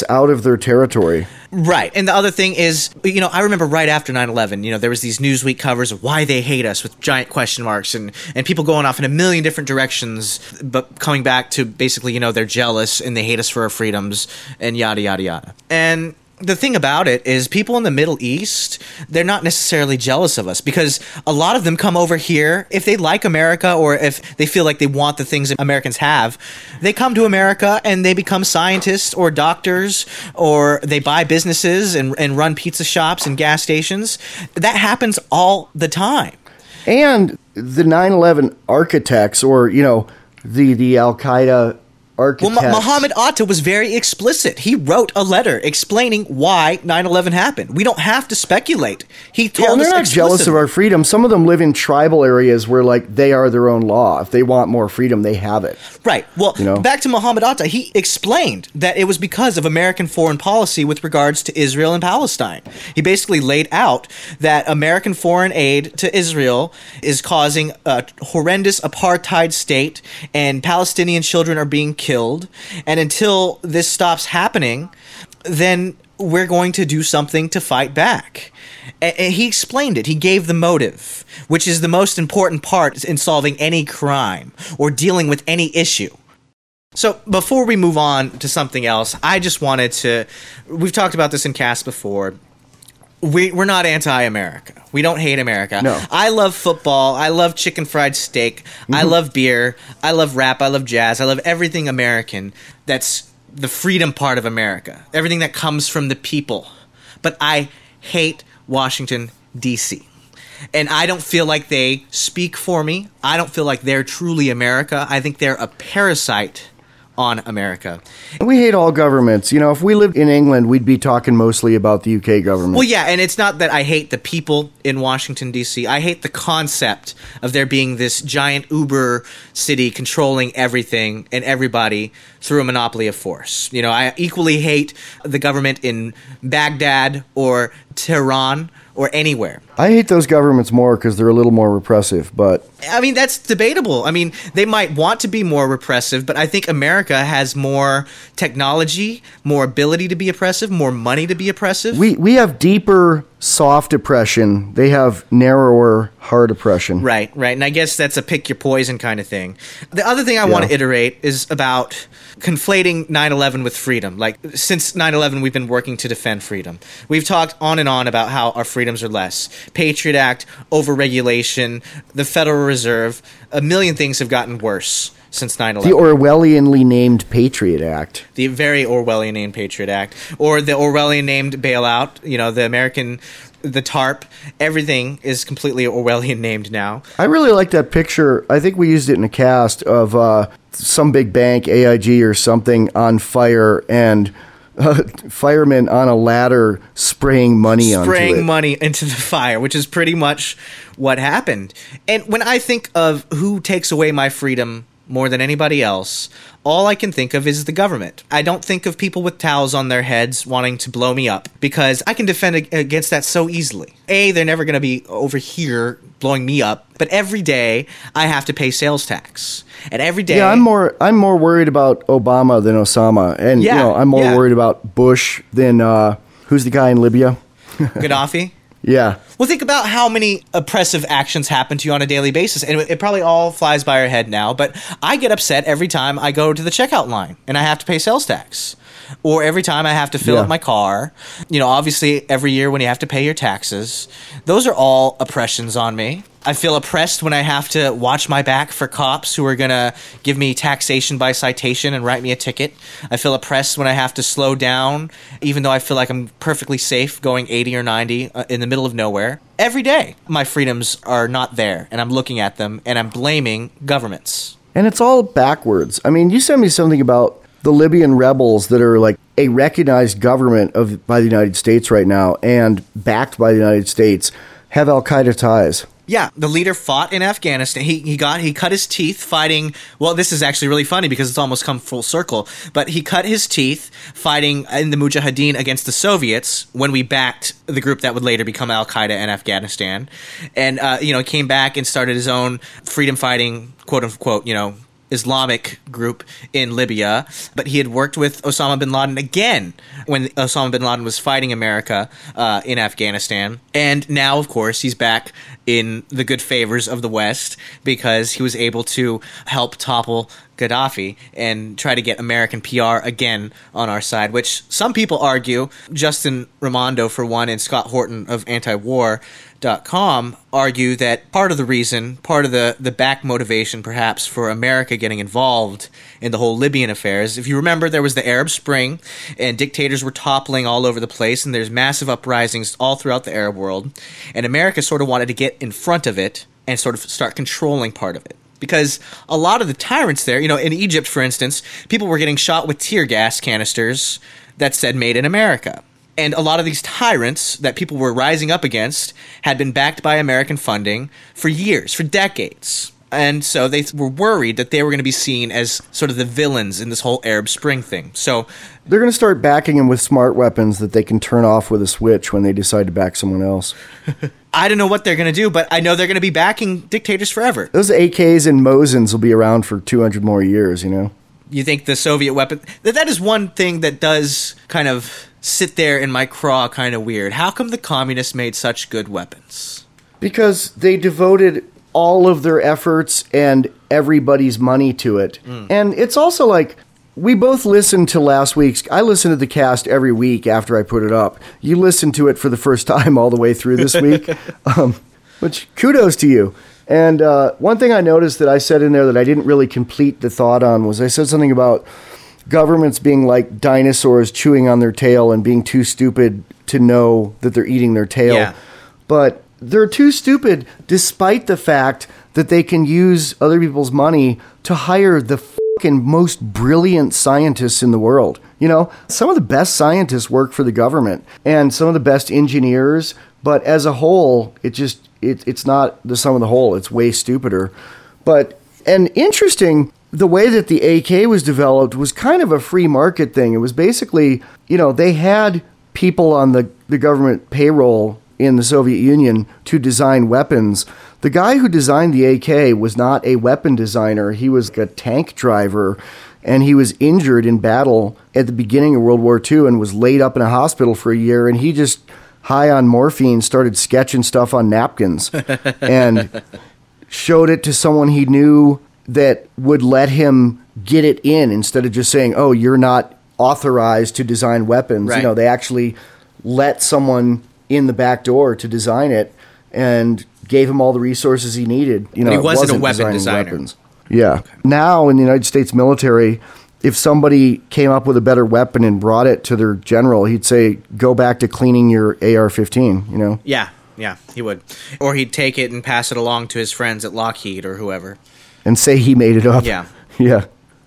us out of their territory.
Right. And the other thing is, you know, I remember right after nine eleven, you know, there was these Newsweek covers of why they hate us with giant question marks and, and people going off in a million different directions, but coming back to basically, you know, they're jealous and they hate us for our freedoms and yada, yada, yada. And the thing about it is people in the Middle East, they're not necessarily jealous of us because a lot of them come over here. If they like America or if they feel like they want the things that Americans have, they come to America and they become scientists or doctors or they buy businesses and, and run pizza shops and gas stations. That happens all the time.
And the nine eleven architects or, you know, the, the Al-Qaeda architects.
Well, Mohammed Atta was very explicit. He wrote a letter explaining why nine eleven happened. We don't have to speculate. He told
yeah, and
us
they're not jealous of our freedom. Some of them live in tribal areas where, like, they are their own law. If they want more freedom, they have it.
Right. Well, you know? Back to Mohammed Atta, he explained that it was because of American foreign policy with regards to Israel and Palestine. He basically laid out that American foreign aid to Israel is causing a horrendous apartheid state, and Palestinian children are being killed, and until this stops happening, then we're going to do something to fight back. And he explained it. He gave the motive, which is the most important part in solving any crime or dealing with any issue. So before we move on to something else, I just wanted to, we've talked about this in cast before, We, we're not anti-America. We don't hate America.
No.
I love football. I love chicken fried steak. Mm-hmm. I love beer. I love rap. I love jazz. I love everything American. That's the freedom part of America. Everything that comes from the people. But I hate Washington, D C And I don't feel like they speak for me. I don't feel like they're truly America. I think they're a parasite on America.
We hate all governments. You know, if we lived in England, we'd be talking mostly about the U K government.
Well, yeah, and it's not that I hate the people in Washington, D C I hate the concept of there being this giant Uber city controlling everything and everybody through a monopoly of force. You know, I equally hate the government in Baghdad or Tehran or anywhere.
I hate those governments more because they're a little more repressive, but...
I mean, that's debatable. I mean, they might want to be more repressive, but I think America has more technology, more ability to be oppressive, more money to be oppressive.
We we have deeper, soft oppression. They have narrower, hard oppression.
Right, right. And I guess that's a pick your poison kind of thing. The other thing I
Yeah.
want to iterate is about conflating nine eleven with freedom. Like, since nine eleven, we've been working to defend freedom. We've talked on and on about how our freedoms are less. Patriot Act, overregulation, the Federal Reserve, a million things have gotten worse since nine eleven.
The Orwellianly named Patriot Act.
The very Orwellian named Patriot Act. Or the Orwellian named bailout, you know, the American, the TARP. Everything is completely Orwellian named now.
I really like that picture. I think we used it in a cast of uh, some big bank, A I G or something, on fire, and uh, firemen on a ladder spraying money onto it.
Spraying money into the fire, which is pretty much what happened. And when I think of who takes away my freedom more than anybody else, all I can think of is the government. I don't think of people with towels on their heads wanting to blow me up, because I can defend ag- against that so easily. A, they're never going to be over here blowing me up, but every day I have to pay sales tax. And every day...
Yeah, I'm more I'm more worried about Obama than Osama. And,
Yeah,
you know, I'm more
yeah.
worried about Bush than, uh, who's the guy in Libya?
Gaddafi?
Yeah.
Well, think about how many oppressive actions happen to you on a daily basis. And it, it probably all flies by our head now, but I get upset every time I go to the checkout line and I have to pay sales tax. Or every time I have to fill
Yeah.
up my car. You know, obviously every year when you have to pay your taxes. Those are all oppressions on me. I feel oppressed when I have to watch my back for cops who are going to give me taxation by citation and write me a ticket. I feel oppressed when I have to slow down, even though I feel like I'm perfectly safe going eighty or ninety uh, in the middle of nowhere. Every day, my freedoms are not there, and I'm looking at them, and I'm blaming governments.
And it's all backwards. I mean, you sent me something about the Libyan rebels that are like a recognized government of by the United States right now and backed by the United States have Al-Qaeda ties.
Yeah, the leader fought in Afghanistan. He he got he cut his teeth fighting. Well, this is actually really funny because it's almost come full circle. But he cut his teeth fighting in the Mujahideen against the Soviets when we backed the group that would later become Al Qaeda in Afghanistan, and uh, you know came back and started his own freedom fighting, quote unquote, you know, Islamic group in Libya, but he had worked with Osama bin Laden again when Osama bin Laden was fighting America uh, in Afghanistan. And now, of course, he's back in the good favors of the West because he was able to help topple Gaddafi and try to get American P R again on our side, which some people argue, Justin Raimondo for one and Scott Horton of antiwar dot com argue that part of the reason, part of the, the back motivation perhaps for America getting involved in the whole Libyan affairs, if you remember, there was the Arab Spring and dictators were toppling all over the place and there's massive uprisings all throughout the Arab world, and America sort of wanted to get in front of it and sort of start controlling part of it. Because a lot of the tyrants there, you know, in Egypt, for instance, people were getting shot with tear gas canisters that said made in America. And a lot of these tyrants that people were rising up against had been backed by American funding for years, for decades. And so they were worried that they were going to be seen as sort of the villains in this whole Arab Spring thing. So
they're going to start backing them with smart weapons that they can turn off with a switch when they decide to back someone else.
I don't know what they're going to do, but I know they're going to be backing dictators forever.
Those A Ks and Mosins will be around for two hundred more years, you know?
You think the Soviet weapon... That, that is one thing that does kind of sit there in my craw kind of weird. How come the communists made such good weapons?
Because they devoted all of their efforts and everybody's money to it. Mm. And it's also like, we both listened to last week's... I listen to the cast every week after I put it up. You listened to it for the first time all the way through this week. um, which, kudos to you. And uh, one thing I noticed that I said in there that I didn't really complete the thought on was I said something about governments being like dinosaurs chewing on their tail and being too stupid to know that they're eating their tail.
Yeah.
But they're too stupid despite the fact that they can use other people's money to hire the fucking most brilliant scientists in the world. You know, some of the best scientists work for the government and some of the best engineers, but as a whole, it just... It, it's not the sum of the whole. It's way stupider. But, and interesting, the way that the A K was developed was kind of a free market thing. It was basically, you know, they had people on the, the government payroll in the Soviet Union to design weapons. The guy who designed the A K was not a weapon designer. He was a tank driver, and he was injured in battle at the beginning of World War Two and was laid up in a hospital for a year, and he just... high on morphine, started sketching stuff on napkins and showed it to someone he knew that would let him get it in instead of just saying, oh, you're not authorized to design weapons.
Right.
You know, they actually let someone in the back door to design it and gave him all the resources he needed. You know,
but he wasn't,
wasn't
a weapon
designing
designer.
Weapons. Yeah. Okay. Now in the United States military, if somebody came up with a better weapon and brought it to their general, he'd say, go back to cleaning your A R fifteen, you know?
Yeah, yeah, he would. Or he'd take it and pass it along to his friends at Lockheed or whoever.
And say he made it up.
Yeah.
Yeah.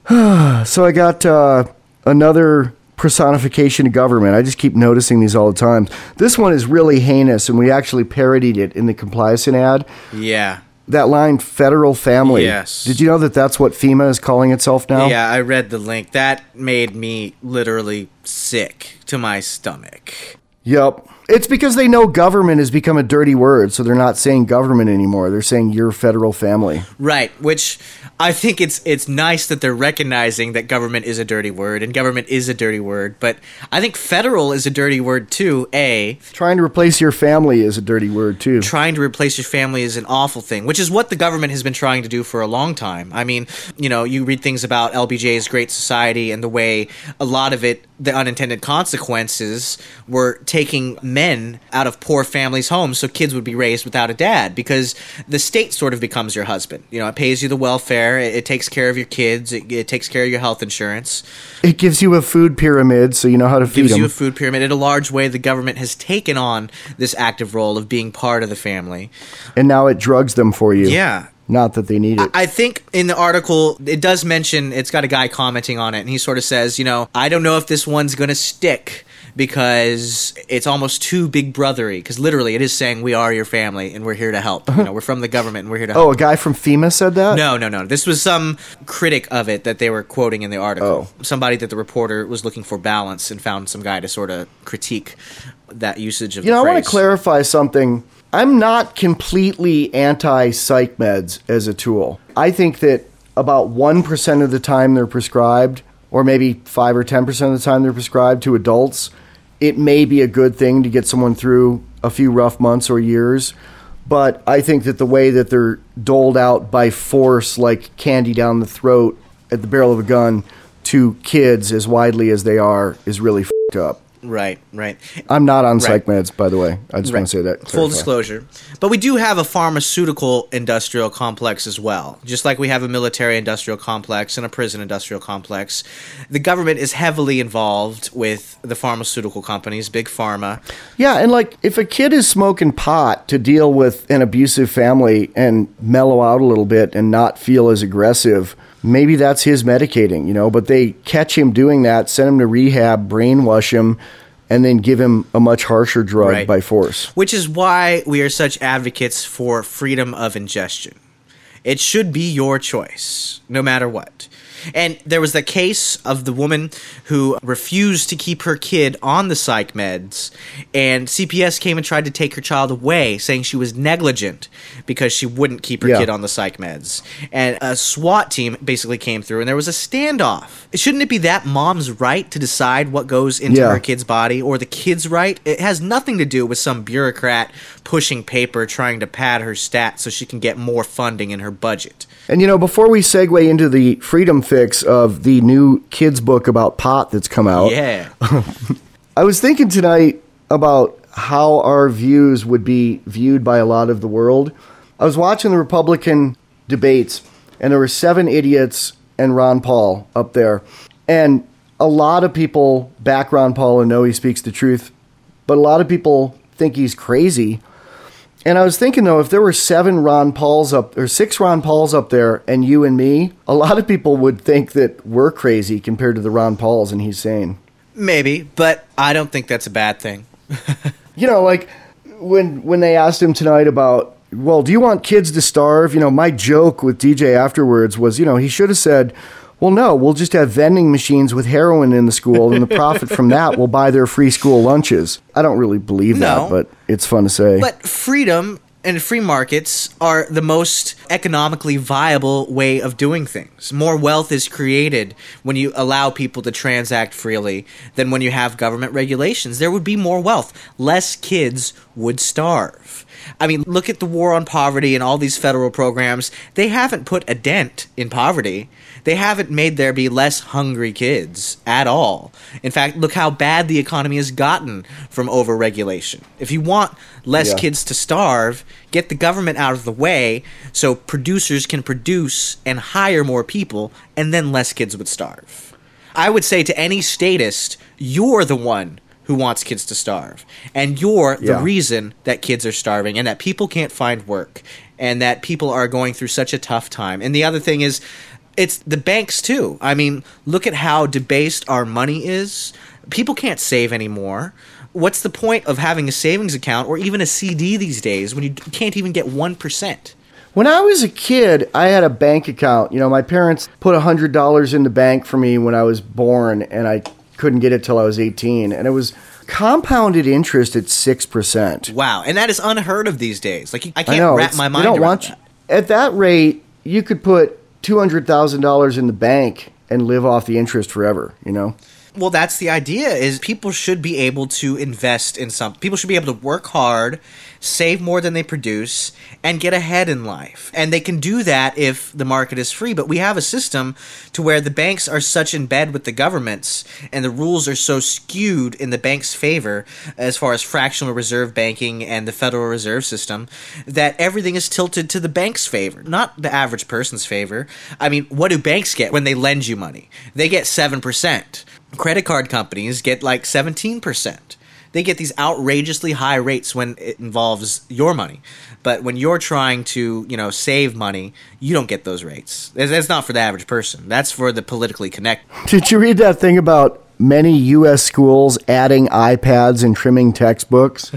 So I got uh, another personification of government. I just keep noticing these all the time. This one is really heinous, and we actually parodied it in the Complacent ad.
Yeah.
That line, federal family.
Yes.
Did you know that that's what FEMA is calling itself now?
Yeah, I read the link. That made me literally sick to my stomach.
Yep. It's because they know government has become a dirty word, so they're not saying government anymore. They're saying your federal family.
Right, which I think it's it's nice that they're recognizing that government is a dirty word, and government is a dirty word, but I think federal is a dirty word too, A.
Trying to replace your family is a dirty word too.
Trying to replace your family is an awful thing, which is what the government has been trying to do for a long time. I mean, you know, you read things about L B J's Great Society and the way a lot of it, the unintended consequences were taking men out of poor families' homes so kids would be raised without a dad, because the state sort of becomes your husband. You know, it pays you the welfare, it, it takes care of your kids, it, it takes care of your health insurance.
It gives you a food pyramid so you know how to feed them.
It gives you a food pyramid. In a large way, the government has taken on this active role of being part of the family.
And now it drugs them for you.
Yeah.
Not that they need it.
I think in the article, it does mention, it's got a guy commenting on it, and he sort of says, you know, I don't know if this one's going to stick because it's almost too big brothery, because literally it is saying we are your family and we're here to help. You know, we're from the government and we're here to help.
Oh, a guy from FEMA said that?
No, no, no. This was some critic of it that they were quoting in the article.
Oh.
Somebody that the reporter was looking for balance and found some guy to sort of critique that usage of
you
the
know,
phrase.
I want to clarify something. I'm not completely anti-psych meds as a tool. I think that about one percent of the time they're prescribed, or maybe five or ten percent of the time they're prescribed to adults, it may be a good thing to get someone through a few rough months or years. But I think that the way that they're doled out by force, like candy down the throat at the barrel of a gun to kids as widely as they are, is really f***ed up.
Right, right.
I'm not on
Right.
psych meds, by the way. I just
Right.
want to say that.
Full
clarify.
disclosure. But we do have a pharmaceutical industrial complex as well. Just like we have a military industrial complex and a prison industrial complex. The government is heavily involved with the pharmaceutical companies, big pharma.
Yeah, and like if a kid is smoking pot to deal with an abusive family and mellow out a little bit and not feel as aggressive, maybe that's his medicating, you know, but they catch him doing that, send him to rehab, brainwash him, and then give him a much harsher drug
Right.
by force.
Which is why we are such advocates for freedom of ingestion. It should be your choice, no matter what. And there was the case of the woman who refused to keep her kid on the psych meds, and C P S came and tried to take her child away, saying she was negligent because she wouldn't keep her
Yeah.
kid on the psych meds. And a SWAT team basically came through, and there was a standoff. Shouldn't it be that mom's right to decide what goes into
Yeah.
her kid's body, or the kid's right? It has nothing to do with some bureaucrat pushing paper trying to pad her stats so she can get more funding in her budget.
And, you know, before we segue into the freedom fix of the new kids' book about pot that's come out,
Yeah.
I was thinking tonight about how our views would be viewed by a lot of the world. I was watching the Republican debates, and there were seven idiots and Ron Paul up there. And a lot of people back Ron Paul and know he speaks the truth, but a lot of people think he's crazy. And I was thinking, though, if there were seven Ron Pauls up, or six Ron Pauls up there, and you and me, a lot of people would think that we're crazy compared to the Ron Pauls, and he's sane.
Maybe, but I don't think that's a bad thing.
You know, like when when they asked him tonight about, well, do you want kids to starve? You know, my joke with D J afterwards was, you know, he should have said, well, no, we'll just have vending machines with heroin in the school, and the profit from that will buy their free school lunches. I don't really believe
No.
that, but it's fun to say.
But freedom and free markets are the most economically viable way of doing things. More wealth is created when you allow people to transact freely than when you have government regulations. There would be more wealth. Less kids would starve. I mean, look at the war on poverty and all these federal programs. They haven't put a dent in poverty. They haven't made there be less hungry kids at all. In fact, look how bad the economy has gotten from overregulation. If you want less
Yeah.
kids to starve, get the government out of the way so producers can produce and hire more people, and then less kids would starve. I would say to any statist, you're the one who wants kids to starve. And you're the
Yeah.
reason that kids are starving and that people can't find work and that people are going through such a tough time. And the other thing is, it's the banks too. I mean, look at how debased our money is. People can't save anymore. What's the point of having a savings account or even a C D these days when you can't even get one percent?
When I was a kid, I had a bank account. You know, my parents put one hundred dollars in the bank for me when I was born, and I couldn't get it till I was eighteen. And it was compounded interest at six percent.
Wow, and that is unheard of these days. Like, I
I
can't
know.
wrap
it's-
my
they
mind
don't
around
want
that.
you- At that rate, you could put two hundred thousand dollars in the bank and live off the interest forever, you know?
Well, that's the idea, is people should be able to invest in something. People should be able to work hard, save more than they produce, and get ahead in life. And they can do that if the market is free. But we have a system to where the banks are such in bed with the governments, and the rules are so skewed in the bank's favor as far as fractional reserve banking and the Federal Reserve System, that everything is tilted to the bank's favor, not the average person's favor. I mean, what do banks get when they lend you money? They get seven percent. Credit card companies get like seventeen percent. They get these outrageously high rates when it involves your money. But when you're trying to, you know, save money, you don't get those rates. That's that's not for the average person. That's for the politically connected.
Did you read that thing about many U S schools adding iPads and trimming textbooks?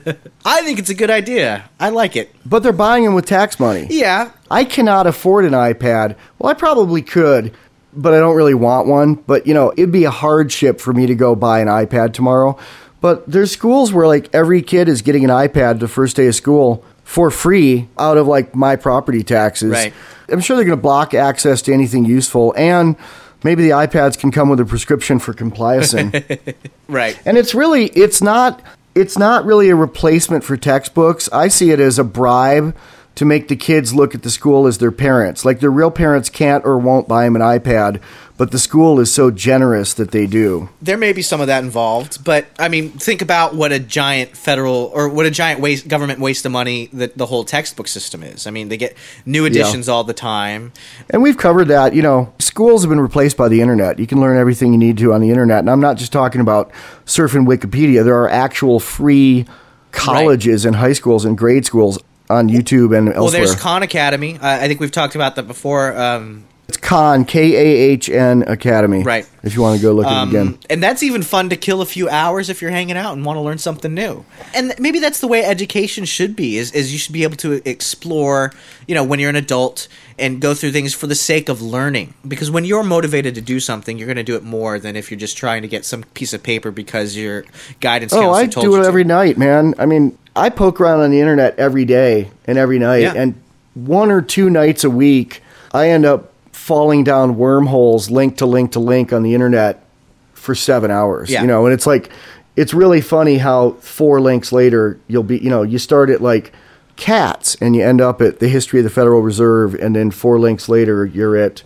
I think it's a good idea. I like it.
But they're buying them with tax money.
Yeah.
I cannot afford an iPad. Well, I probably could, but I don't really want one. But, you know, it'd be a hardship for me to go buy an iPad tomorrow. But there's schools where, like, every kid is getting an iPad the first day of school. for free out of like my property taxes.
Right.
I'm sure they're going to block access to anything useful, and maybe the iPads can come with a prescription for compliacin.
Right.
And it's really, it's not, it's not really a replacement for textbooks. I see it as a bribe to make the kids look at the school as their parents. Like their real parents can't or won't buy them an iPad, but the school is so generous that they do.
There may be some of that involved, but I mean, think about what a giant federal or what a giant waste government waste of money that the whole textbook system is. I mean, they get new editions yeah. all the time.
And we've covered that. You know, schools have been replaced by the internet. You can learn everything you need to on the internet. And I'm not just talking about surfing Wikipedia. There are actual free colleges right. and high schools and grade schools on YouTube and elsewhere.
Well, there's Khan Academy. Uh, I think we've talked about that before. Um,
it's Khan, K A H N Academy.
Right.
If you want to go look
um,
at it again.
And that's even fun to kill a few hours if you're hanging out and want to learn something new. And th- maybe that's the way education should be, is, is you should be able to explore, you know, when you're an adult and go through things for the sake of learning. Because when you're motivated to do something, you're going to do it more than if you're just trying to get some piece of paper because your guidance
oh,
counselor
I
told
do
you
it
to.
every night, man. I mean, I poke around on the internet every day and every night.
Yeah.
And one or two nights a week, I end up falling down wormholes, link to link to link on the internet for seven hours.
Yeah.
You know, and it's like, it's really funny how four links later, you'll be, you know, you start at like cats and you end up at the history of the Federal Reserve, and then four links later, you're at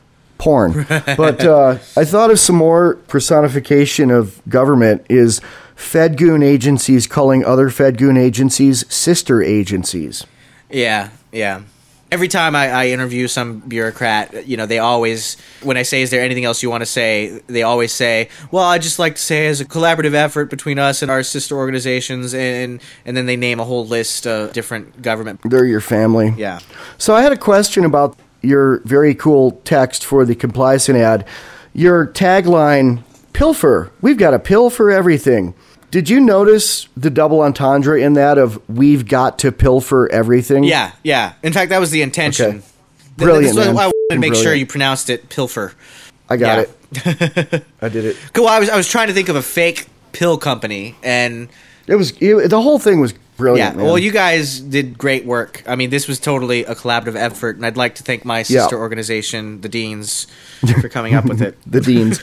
porn. But uh, I thought of some more personification of government is FedGoon agencies calling other FedGoon agencies sister agencies.
Yeah, yeah. Every time I, I interview some bureaucrat, you know, they always, when I say, is there anything else you want to say, they always say, well, I'd just like to say as a collaborative effort between us and our sister organizations, and and then they name a whole list of different government.
They're your family.
Yeah.
So I had a question about your very cool text for the Compliacin ad. Your tagline, pilfer. We've got a pill for everything. Did you notice the double entendre in that of we've got to pilfer everything?
Yeah, yeah. In fact, that was the intention.
Okay. Brilliant,
That's why
man.
I wanted to make
Brilliant.
sure you pronounced it pilfer.
I got
Yeah.
it. I did it.
Cool. I was I was trying to think of a fake pill company, and
It was it, the whole thing was brilliant.
yeah.
Man.
Well, you guys did great work. I mean, this was totally a collaborative effort, and I'd like to thank my sister
Yeah.
organization, the Deans, for coming up with it.
The Deans.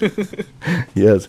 Yes.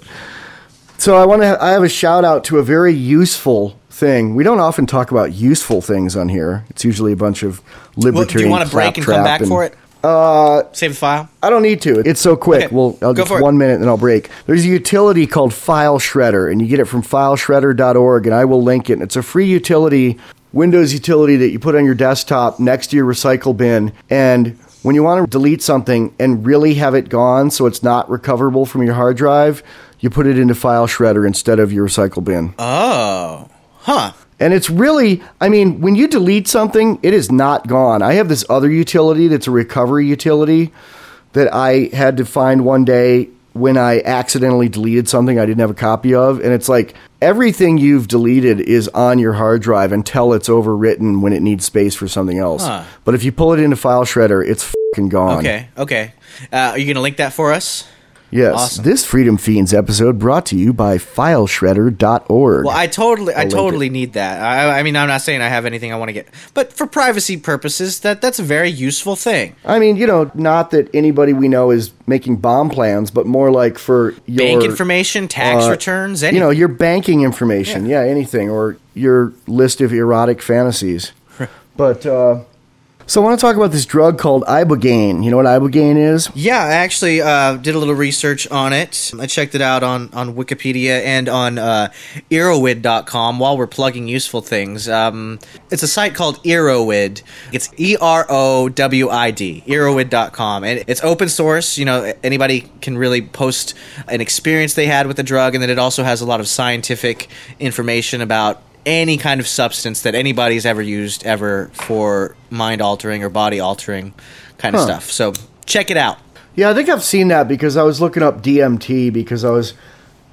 So I want to. I have a shout out to a very useful thing. We don't often talk about useful things on here. It's usually a bunch of libertarian.
Well, do you want to break and come
claptrap
back
and-
for it?
Uh,
Save the file.
I don't need to. It's so quick.
Okay.
Well, I'll
Go
just
for it.
one minute and then I'll break. There's a utility called File Shredder, and you get it from file shredder dot org, and I will link it. It's a free utility, Windows utility that you put on your desktop next to your recycle bin, and when you want to delete something and really have it gone so it's not recoverable from your hard drive, you put it into File Shredder instead of your recycle bin.
Oh, huh.
And it's really, I mean, when you delete something, it is not gone. I have this other utility that's a recovery utility that I had to find one day when I accidentally deleted something I didn't have a copy of. And it's like everything you've deleted is on your hard drive until it's overwritten when it needs space for something else.
Huh.
But if you pull it into File Shredder, it's fucking gone.
Okay, okay. Uh, are you going to link that for us?
Yes.
Awesome.
This Freedom Fiends episode brought to you by file shredder dot org.
Well, I totally, I
link
totally need that. I, I mean, I'm not saying I have anything I want to get, but for privacy purposes, that that's a very useful thing.
I mean, you know, not that anybody we know is making bomb plans, but more like for your
Bank information, tax
uh,
returns, anything.
you know, your banking information, yeah. anything, or your list of erotic fantasies. But uh, so I want to talk about this drug called Ibogaine. You know what Ibogaine is?
Yeah, I actually uh, did a little research on it. I checked it out on, on Wikipedia and on uh, Erowid dot com while we're plugging useful things. Um, it's a site called Erowid. It's E R O W I D, Erowid dot com. And it's open source. You know, anybody can really post an experience they had with the drug, and then it also has a lot of scientific information about any kind of substance that anybody's ever used ever for mind-altering or body-altering kind of
Huh.
stuff. So check it out.
Yeah, I think I've seen that because I was looking up D M T because I was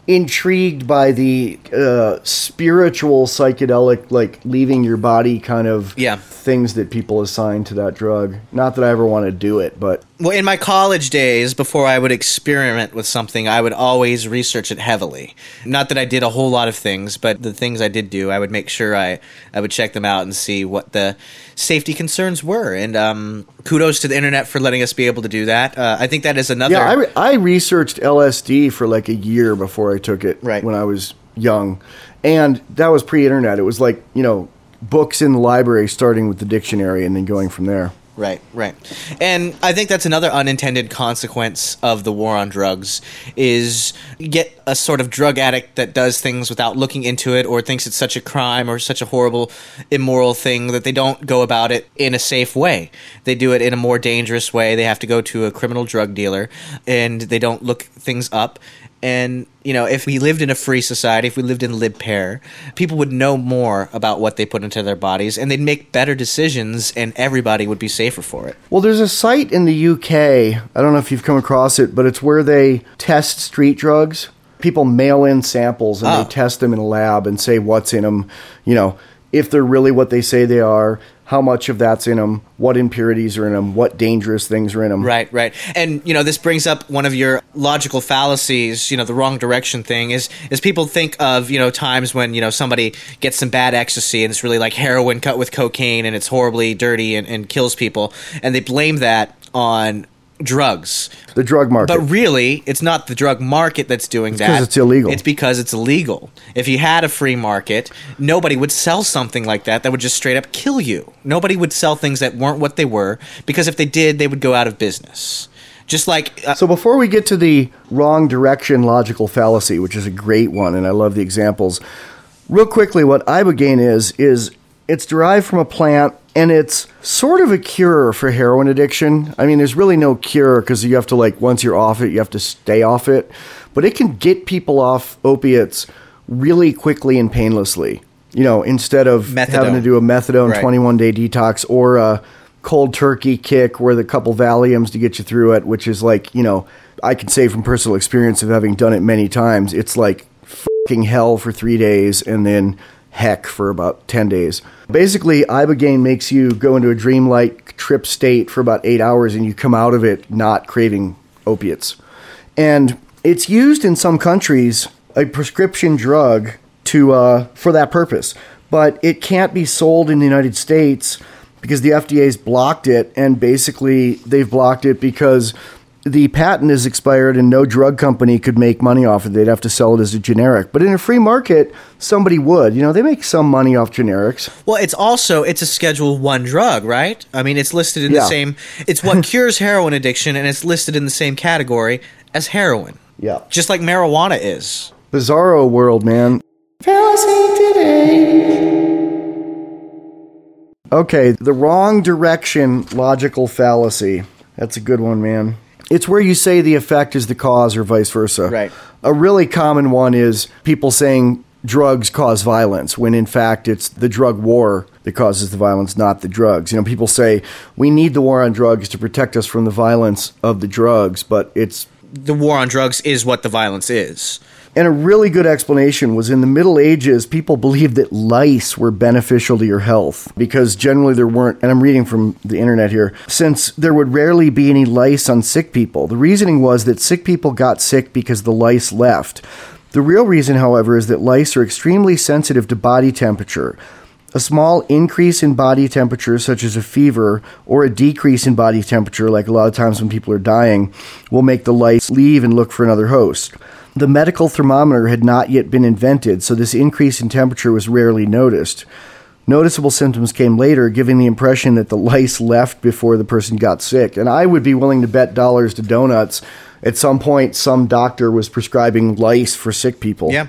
intrigued by the uh, spiritual psychedelic, like leaving your body kind of
Yeah.
things that people assign to that drug. Not that I ever want to do it, but
Well, in my college days, before I would experiment with something, I would always research it heavily. Not that I did a whole lot of things, but the things I did do, I would make sure I, I would check them out and see what the safety concerns were. And um, kudos to the internet for letting us be able to do that. Uh, I think that is another...
yeah, I, re- I researched L S D for like a year before I took it
Right.
when I was young. And that was pre-internet. It was like, you know, books in the library starting with the dictionary and then going from there.
Right, right. And I think that's another unintended consequence of the war on drugs is you get a sort of drug addict that does things without looking into it or thinks it's such a crime or such a horrible, immoral thing that they don't go about it in a safe way. They do it in a more dangerous way. They have to go to a criminal drug dealer and they don't look things up. And, you know, if we lived in a free society, if we lived in Lib-Pair, people would know more about what they put into their bodies, and they'd make better decisions, and everybody would be safer for it.
Well, there's a site in the U K, I don't know if you've come across it, but it's where they test street drugs. People mail in samples, and
Oh.
they test them in a lab and say what's in them, you know, if they're really what they say they are, how much of that's in them, what impurities are in them, what dangerous things are in them.
Right, right. And, you know, this brings up one of your logical fallacies, you know, the wrong direction thing is, is people think of, you know, times when, you know, somebody gets some bad ecstasy and it's really like heroin cut with cocaine and it's horribly dirty and, and kills people. And they blame that on drugs.
The drug market.
But really, it's not the drug market that's doing that.
because it's illegal.
It's because it's illegal. If you had a free market, nobody would sell something like that that would just straight up kill you. Nobody would sell things that weren't what they were, because if they did, they would go out of business. Just like... Uh,
So before we get to the wrong direction logical fallacy, which is a great one, and I love the examples, real quickly, what ibogaine is, is it's derived from a plant, and it's sort of a cure for heroin addiction. I mean, there's really no cure, because you have to, like, once you're off it, you have to stay off it. But it can get people off opiates really quickly and painlessly, you know, instead of
Methadone.
having to do a methadone
Right.
twenty-one day detox or a cold turkey kick with a couple Valiums to get you through it, which is like, you know, I can say from personal experience of having done it many times, it's like fucking hell for three days and then heck for about ten days. Basically, ibogaine makes you go into a dreamlike trip state for about eight hours and you come out of it not craving opiates. And it's used in some countries, a prescription drug, to uh, for that purpose. But it can't be sold in the United States because the F D A's blocked it, and basically they've blocked it because the patent is expired and no drug company could make money off it. They'd have to sell it as a generic. But in a free market, somebody would. You know, they make some money off generics.
well, it's also, it's a Schedule One drug, right? I mean, it's listed in
Yeah.
the same... It's what cures heroin addiction, and it's listed in the same category as heroin.
Yeah.
Just like marijuana is.
Bizarro world, man. Fallacy today. Okay, the wrong direction logical fallacy. That's a good one, man. It's where you say the effect is the cause or vice versa.
Right.
A really common one is people saying drugs cause violence, when in fact it's the drug war that causes the violence, not the drugs. You know, people say we need the war on drugs to protect us from the violence of the drugs, but it's...
The war on drugs is what the violence is.
And a really good explanation was in the Middle Ages, people believed that lice were beneficial to your health because generally there weren't, and I'm reading from the internet here, since there would rarely be any lice on sick people. The reasoning was that sick people got sick because the lice left. The real reason, however, is that lice are extremely sensitive to body temperature. A small increase in body temperature, such as a fever, or a decrease in body temperature, like a lot of times when people are dying, will make the lice leave and look for another host. The medical thermometer had not yet been invented, so this increase in temperature was rarely noticed. Noticeable symptoms came later, giving the impression that the lice left before the person got sick. And I would be willing to bet dollars to donuts at some point some doctor was prescribing lice for sick people.
Yeah.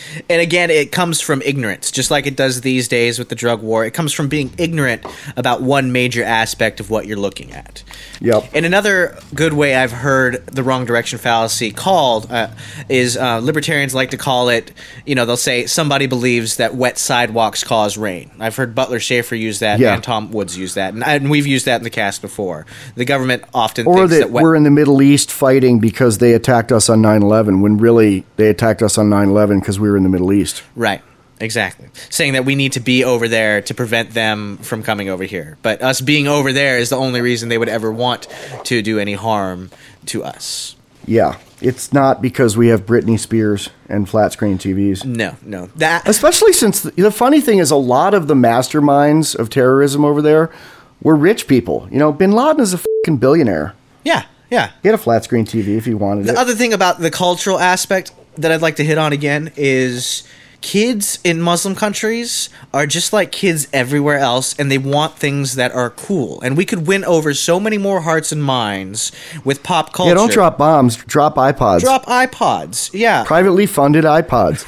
And again, it comes from ignorance, just like it does these days with the drug war. It comes from being ignorant about one major aspect of what you're looking at.
Yep.
And another good way I've heard the wrong direction fallacy called uh, is uh, libertarians like to call it, you know, they'll say somebody believes that wet sidewalks cause rain. I've heard Butler Schaefer use that,
Yeah.
and Tom Woods use that, and, and we've used that in the cast before. The government often
Or
thinks
that,
that wet-
we're in the Middle East fighting because they attacked us on nine eleven, when really they attacked us on nine eleven because we were in the Middle East.
Right. Exactly. Saying that we need to be over there to prevent them from coming over here. But us being over there is the only reason they would ever want to do any harm to us.
Yeah. It's not because we have Britney Spears and flat screen T Vs.
No, no. That
Especially since the, the funny thing is a lot of the masterminds of terrorism over there were rich people. You know, Bin Laden is a fucking billionaire.
Yeah, yeah.
He had a flat screen T V if he wanted
The
it.
other thing about the cultural aspect that I'd like to hit on again is kids in Muslim countries are just like kids everywhere else, and they want things that are cool. And we could win over so many more hearts and minds with pop culture.
Yeah, don't drop bombs. Drop iPods.
Drop iPods. Yeah.
Privately funded iPods.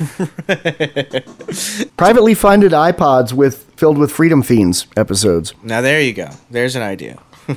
Privately funded iPods with filled with Freedom Fiends episodes.
Now there you go. There's an idea.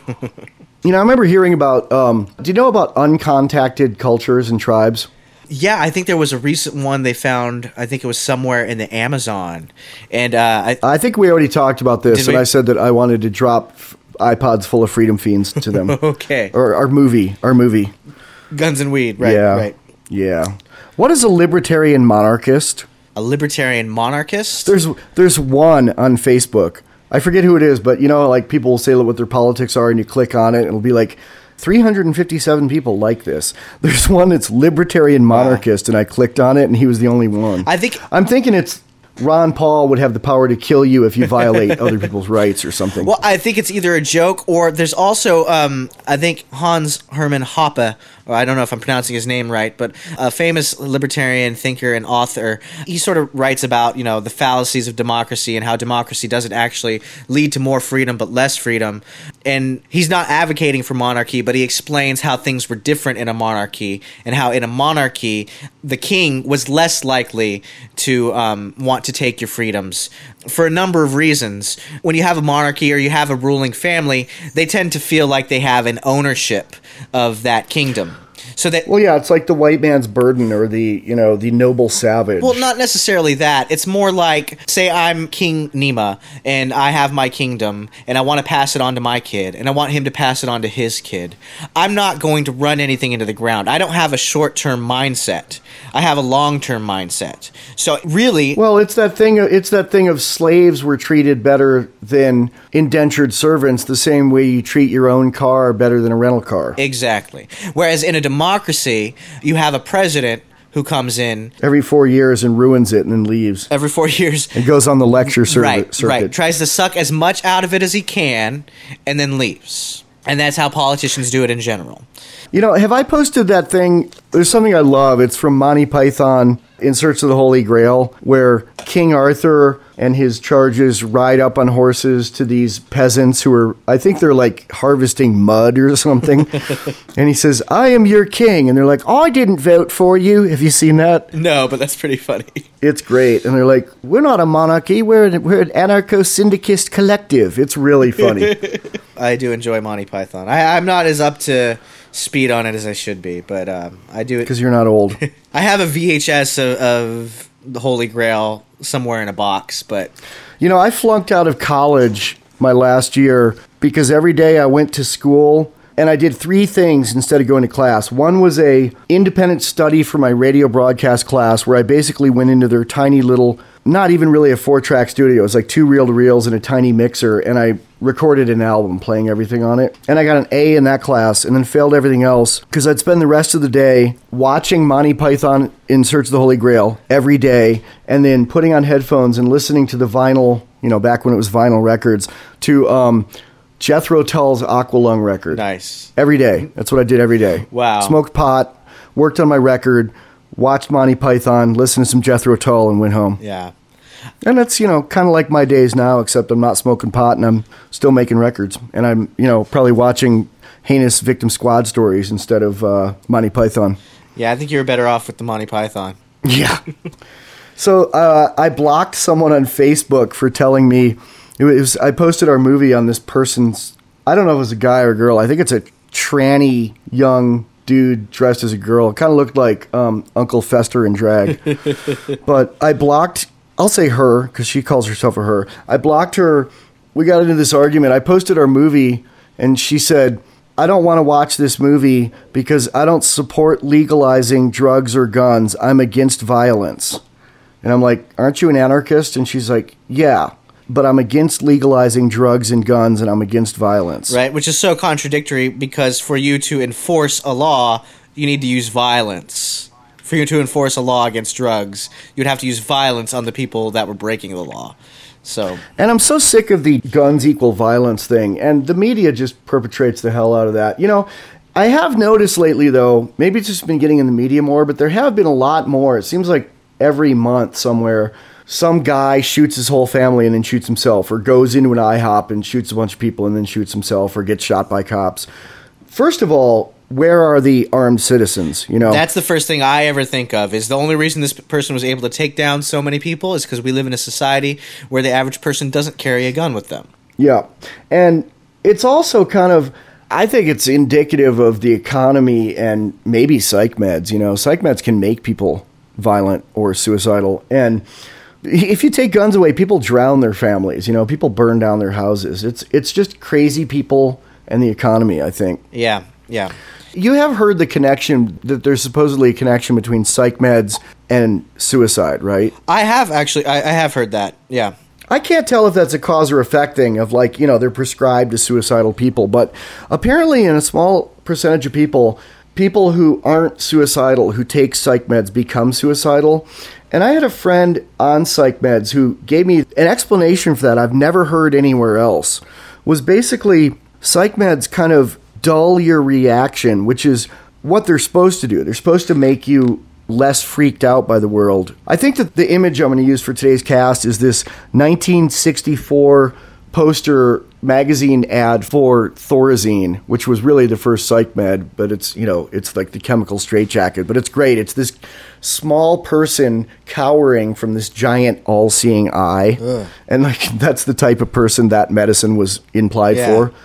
You know, I remember hearing about. Um, do you know about uncontacted cultures and tribes?
Yeah, I think there was a recent one they found. I think it was somewhere in the Amazon, and uh, I,
I think we already talked about this,
Did
and
we?
I said that I wanted to drop f- iPods full of Freedom Fiends to them.
Okay.
Or our movie, our movie.
guns and weed. Right.
yeah,
Right.
yeah. What is a libertarian monarchist?
A libertarian monarchist.
There's there's one on Facebook. I forget who it is, but you know, like people will say what their politics are, and you click on it, and it'll be like three hundred fifty-seven people like this. There's one that's libertarian monarchist, and I clicked on it, and he was the only one.
I think
I'm thinking it's Ron Paul would have the power to kill you if you violate other people's rights or something.
Well, I think it's either a joke or there's also, um, I think Hans Hermann Hoppe, or I don't know if I'm pronouncing his name right, but a famous libertarian thinker and author. He sort of writes about, you know, the fallacies of democracy and how democracy doesn't actually lead to more freedom but less freedom. And he's not advocating for monarchy, but he explains how things were different in a monarchy and how in a monarchy the king was less likely to um, want to take your freedoms for a number of reasons. When you have a monarchy or you have a ruling family, they tend to feel like they have an ownership of that kingdom. So that
Well, yeah, it's like the white man's burden or the, you know, the noble savage.
Well, not necessarily that. It's more like, say I'm King Nima, and I have my kingdom, and I want to pass it on to my kid, and I want him to pass it on to his kid. I'm not going to run anything into the ground. I don't have a short-term mindset. I have a long-term mindset. So really...
Well, it's that thing. It's that thing of slaves were treated better than indentured servants, the same way you treat your own car better than a rental car.
Exactly. Whereas in a democracy, you have a president who comes in
Every four years and ruins it and then leaves.
every four years.
It goes on the lecture cir-
right,
circuit.
right. Tries to suck as much out of it as he can, and then leaves. And that's how politicians do it in general.
You know, have I posted that thing? There's something I love. It's from Monty Python in Search of the Holy Grail, where King Arthur and his charges ride up on horses to these peasants who are, I think they're like harvesting mud or something. And he says, "I am your king." And they're like, "I didn't vote for you." Have you seen that?
No, but that's pretty funny.
It's great. And they're like, "We're not a monarchy. We're an, we're an anarcho-syndicist collective." It's really funny.
I do enjoy Monty Python. I, I'm not as up to speed on it as I should be, but um, I do.
Because you're not old.
I have a V H S of, of the Holy Grail somewhere in a box, but
You know, I flunked out of college my last year because every day I went to school and I did three things instead of going to class. One was a independent study for my radio broadcast class where I basically went into their tiny little, not even really a four-track studio. It was like two reel-to-reels and a tiny mixer, and I recorded an album playing everything on it. And I got an A in that class and then failed everything else because I'd spend the rest of the day watching Monty Python in Search of the Holy Grail every day and then putting on headphones and listening to the vinyl, you know, back when it was vinyl records, to um, Jethro Tull's Aqualung record.
nice.
Every day. That's what I did every day.
Wow.
Smoked pot, worked on my record, watched Monty Python, listened to some Jethro Tull, and went home.
Yeah.
And that's, you know, kind of like my days now, except I'm not smoking pot and I'm still making records. And I'm, you know, probably watching Heinous Victim Squad stories instead of uh, Monty Python.
Yeah, I think you were better off with the Monty Python.
Yeah. So uh, I blocked someone on Facebook for telling me it was. I posted our movie on this person's. I don't know if it was a guy or a girl. I think it's a tranny young dude dressed as a girl. It kind of looked like um, Uncle Fester in drag. But I blocked. I'll say her because she calls herself a her. I blocked her. We got into this argument. I posted our movie, and she said, I don't want to watch this movie because I don't support legalizing drugs or guns. I'm against violence. And I'm like, aren't you an anarchist? And she's like, yeah, but I'm against legalizing drugs and guns, and I'm against violence.
Right, which is so contradictory because for you to enforce a law, you need to use violence. For you to enforce a law against drugs, you'd have to use violence on the people that were breaking the law. So,
and I'm so sick of the guns equal violence thing, and the media just perpetrates the hell out of that. You know, I have noticed lately, though, maybe it's just been getting in the media more, but there have been a lot more. It seems like every month somewhere, some guy shoots his whole family and then shoots himself, or goes into an IHOP and shoots a bunch of people and then shoots himself, or gets shot by cops. First of all, where are the armed citizens? You know,
that's the first thing I ever think of. Is the only reason this person was able to take down so many people is because we live in a society where the average person doesn't carry a gun with them.
Yeah, and it's also kind of, I think it's indicative of the economy and maybe psych meds. You know, psych meds can make people violent or suicidal, and if you take guns away, people drown their families. You know, people burn down their houses. It's it's just crazy people and the economy, I think.
Yeah, yeah.
You have heard the connection, that there's supposedly a connection between psych meds and suicide, right?
I have, actually. I, I have heard that, yeah.
I can't tell if that's a cause or effect thing of, like, you know, they're prescribed to suicidal people. But apparently in a small percentage of people, people who aren't suicidal, who take psych meds, become suicidal. And I had a friend on psych meds who gave me an explanation for that I've never heard anywhere else. Was basically psych meds kind of dull your reaction, which is what they're supposed to do. They're supposed to make you less freaked out by the world. I think that the image I'm going to use for today's cast is this nineteen sixty-four poster magazine ad for Thorazine, which was really the first psych med, but it's, you know, it's like the chemical straitjacket, but it's great. It's this small person cowering from this giant all-seeing eye. Ugh. And like that's the type of person that medicine was implied yeah. for.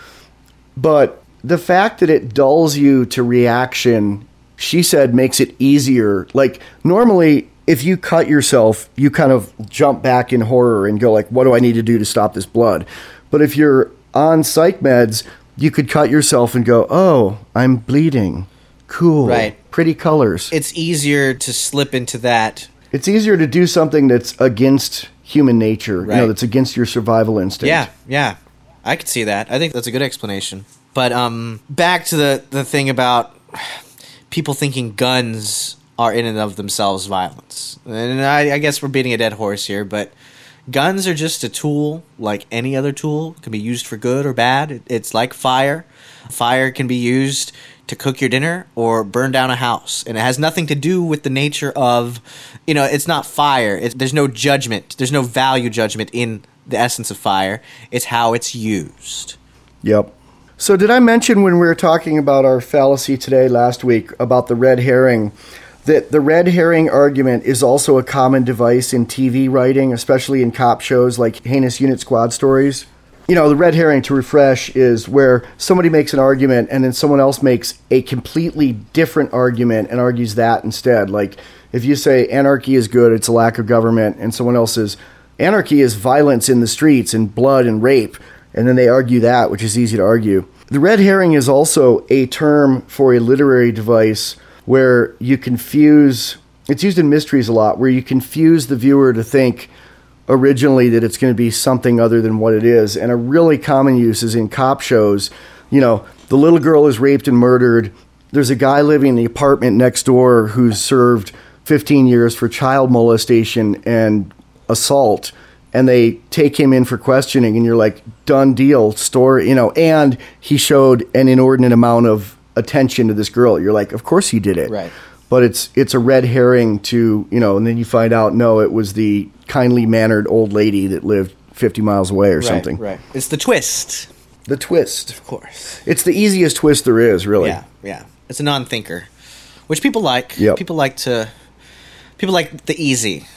But the fact that it dulls you to reaction, she said, makes it easier. Like, normally, if you cut yourself, you kind of jump back in horror and go like, what do I need to do to stop this blood? But if you're on psych meds, you could cut yourself and go, oh, I'm bleeding. Cool.
Right.
Pretty colors.
It's easier to slip into that.
It's easier to do something that's against human nature,
right.
you know, that's against your survival instinct.
Yeah, yeah. I could see that. I think that's a good explanation. But um, back to the, the thing about people thinking guns are in and of themselves violence. And I, I guess we're beating a dead horse here, but guns are just a tool like any other tool. It can be used for good or bad. It, it's like fire. Fire can be used to cook your dinner or burn down a house. And it has nothing to do with the nature of, you know, it's not fire. It's, there's no judgment. There's no value judgment in the essence of fire. It's how it's used.
Yep. So did I mention when we were talking about our fallacy today last week about the red herring, that the red herring argument is also a common device in T V writing, especially in cop shows like Heinous Unit Squad stories? You know, the red herring, to refresh, is where somebody makes an argument and then someone else makes a completely different argument and argues that instead. Like, if you say anarchy is good, it's a lack of government, and someone else says anarchy is violence in the streets and blood and rape, and then they argue that, which is easy to argue. The red herring is also a term for a literary device where you confuse, it's used in mysteries a lot, where you confuse the viewer to think originally that it's going to be something other than what it is. And a really common use is in cop shows. You know, the little girl is raped and murdered. There's a guy living in the apartment next door who's served fifteen years for child molestation and assault. And they take him in for questioning, and you're like, done deal, story, you know, and he showed an inordinate amount of attention to this girl. You're like, of course he did it.
Right.
But it's it's a red herring to, you know, and then you find out, no, it was the kindly mannered old lady that lived fifty miles away or
right,
something.
Right. It's the twist.
The twist.
Of course.
It's the easiest twist there is, really.
Yeah, yeah. It's a non-thinker, which people like.
Yep.
People like to, people like the easy.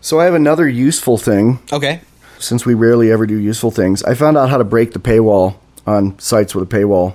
So I have another useful thing.
Okay.
Since we rarely ever do useful things, I found out how to break the paywall on sites with a paywall.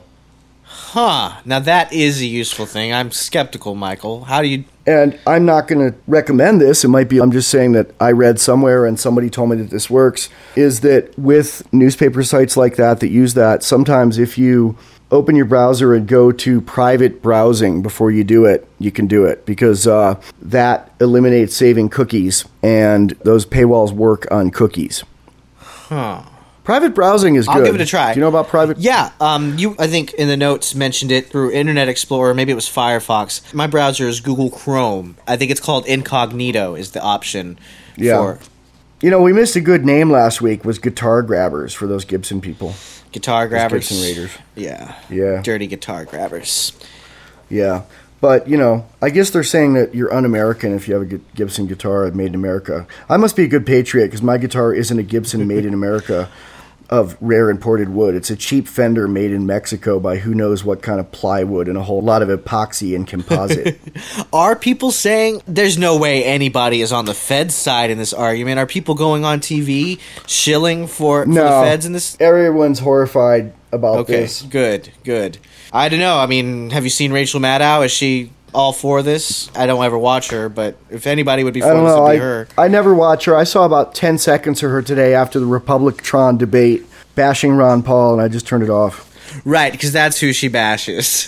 Huh. Now that is a useful thing. I'm skeptical, Michael. How do you...
And I'm not going to recommend this. It might be, I'm just saying that I read somewhere and somebody told me that this works, is that with newspaper sites like that that use that, sometimes if you open your browser and go to private browsing before you do it, you can do it because uh, that eliminates saving cookies, and those paywalls work on cookies.
Huh.
Private browsing is good.
I'll give it a try.
Do you know about private?
Yeah. Um, you, I think, in the notes mentioned it through Internet Explorer. Maybe it was Firefox. My browser is Google Chrome. I think it's called Incognito is the option
Yeah.
for...
You know, we missed a good name last week, was Guitar Grabbers for those Gibson people.
Guitar Grabbers.
Gibson Raiders.
Yeah.
Yeah.
Dirty Guitar Grabbers.
Yeah. But, you know, I guess they're saying that you're un-American if you have a Gibson guitar made in America. I must be a good patriot because my guitar isn't a Gibson made in America of rare imported wood. It's a cheap Fender made in Mexico by who knows what kind of plywood and a whole lot of epoxy and composite.
Are people saying there's no way anybody is on the Fed's side in this argument? Are people going on T V shilling for, for
no,
the Feds in this?
Everyone's horrified about
Okay,
this.
good, good. I don't know. I mean, have you seen Rachel Maddow? Is she all for this? I don't ever watch her, but if anybody would be
I
for
don't
this,
know.
it'd be
I,
her.
I never watch her. I saw about ten seconds of her today after the Republic-Tron debate bashing Ron Paul, and I just turned it off.
Right, because that's who she bashes.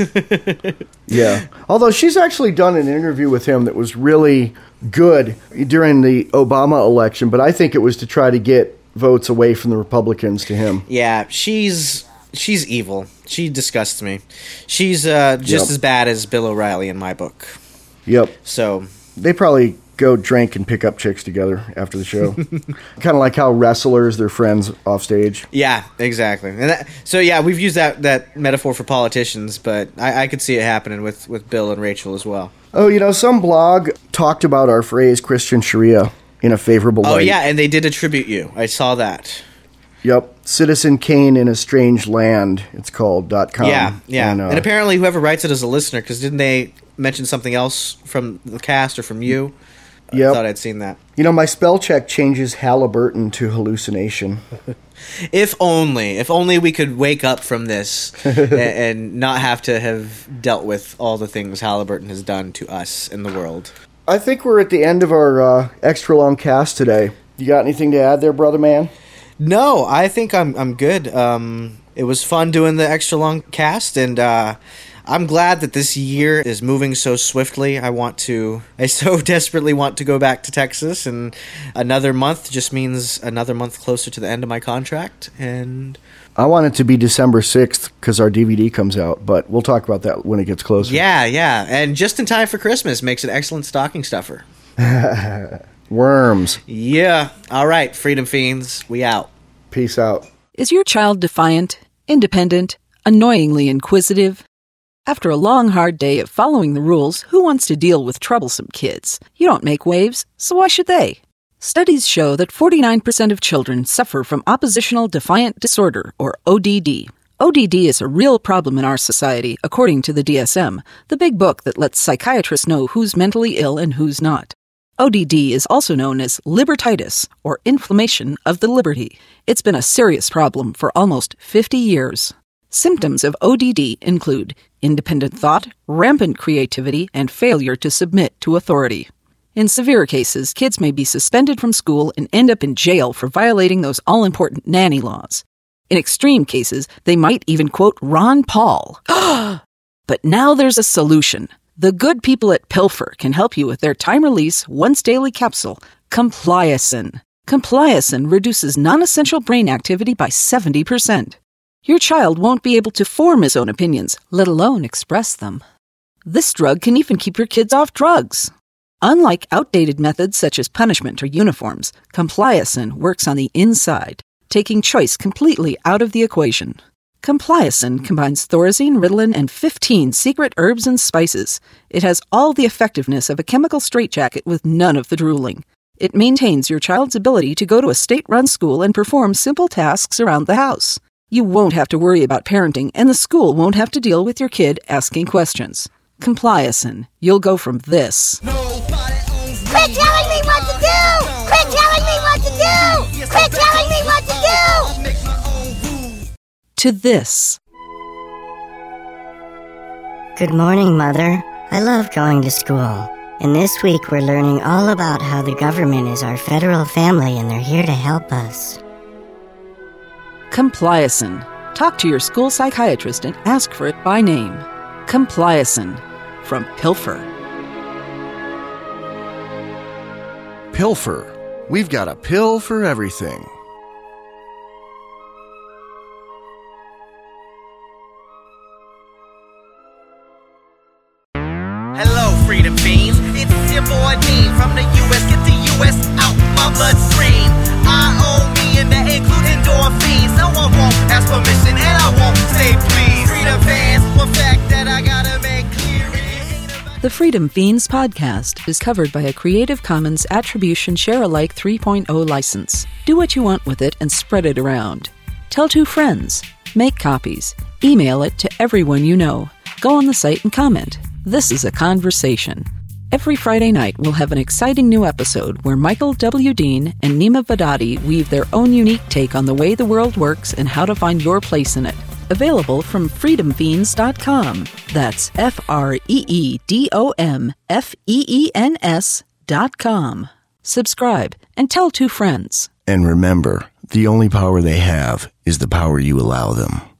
Yeah. Although she's actually done an interview with him that was really good during the Obama election, but I think it was to try to get votes away from the Republicans to him.
Yeah, she's she's evil. She disgusts me. She's uh, just
Yep.
as bad as Bill O'Reilly in my book.
Yep.
So
They probably go drink and pick up chicks together after the show. Kind of like how wrestlers, they're friends off stage.
yeah, exactly. And that, so yeah, we've used that, that metaphor for politicians, but I, I could see it happening with, with Bill and Rachel as well.
Oh, you know, some blog talked about our phrase Christian Sharia in a favorable
Oh
light.
yeah, and they did attribute you. I saw that.
Yep. Citizen Kane in a Strange Land, it's called, dot com.
Yeah, yeah.
And, uh,
and apparently whoever writes it is a listener, because didn't they mention something else from the cast or from you?
Yep.
I thought I'd seen that.
You know, my spell check changes Halliburton to hallucination.
If only, if only we could wake up from this and, and not have to have dealt with all the things Halliburton has done to us in the world.
I think we're at the end of our uh, extra long cast today. You got anything to add there, brother man?
No, I think I'm I'm good. Um, it was fun doing the extra long cast, and uh, I'm glad that this year is moving so swiftly. I want to, I so desperately want to go back to Texas, and another month just means another month closer to the end of my contract. And
I want it to be December sixth because our D V D comes out, but we'll talk about that when it gets closer.
yeah, yeah, and just in time for Christmas makes an excellent stocking stuffer.
Worms.
Yeah. All right, Freedom Fiends, we out.
Peace out.
Is your child defiant, independent, annoyingly inquisitive? After a long, hard day of following the rules, who wants to deal with troublesome kids? You don't make waves, so why should they? Studies show that forty-nine percent of children suffer from oppositional defiant disorder, or O D D. O D D is a real problem in our society, according to the D S M, the big book that lets psychiatrists know who's mentally ill and who's not. O D D is also known as libertitis, or inflammation of the liberty. It's been a serious problem for almost fifty years. Symptoms of O D D include independent thought, rampant creativity, and failure to submit to authority. In severe cases, kids may be suspended from school and end up in jail for violating those all-important nanny laws. In extreme cases, they might even quote Ron Paul. But now there's a solution. The good people at Pilfer can help you with their time-release, once-daily capsule, Compliacin. Compliacin reduces non-essential brain activity by seventy percent. Your child won't be able to form his own opinions, let alone express them. This drug can even keep your kids off drugs. Unlike outdated methods such as punishment or uniforms, Compliacin works on the inside, taking choice completely out of the equation. Compliacin combines Thorazine, Ritalin, and fifteen secret herbs and spices. It has all the effectiveness of a chemical straitjacket with none of the drooling. It maintains your child's ability to go to a state-run school and perform simple tasks around the house. You won't have to worry about parenting, and the school won't have to deal with your kid asking questions. Compliacin. You'll go from this.
Quit telling me what to do! Quit do! Quit telling me what to do!
To this.
Good morning, Mother. I love going to school. And this week we're learning all about how the government is our federal family and they're here to help us.
Compliacin. Talk to your school psychiatrist and ask for it by name. Compliacin. From Pilfer.
Pilfer. We've got a pill for everything.
Hello, Freedom Fiends. It's your boy Dean from the U S. Get the U S out my bloodstream. I owe me and that include endorphins. No one won't ask permission and I won't say please. Freedom fans, one fact that I gotta make clear is
The Freedom Fiends podcast is covered by a Creative Commons Attribution Share-alike three point oh license. Do what you want with it and spread it around. Tell two friends. Make copies. Email it to everyone you know. Go on the site and comment. This is a conversation. Every Friday night, we'll have an exciting new episode where Michael W. Dean and Nima Vadadi weave their own unique take on the way the world works and how to find your place in it. Available from freedom fiends dot com. That's F R E E D O M F E E N S dot com. Subscribe and tell two friends.
And remember, the only power they have is the power you allow them.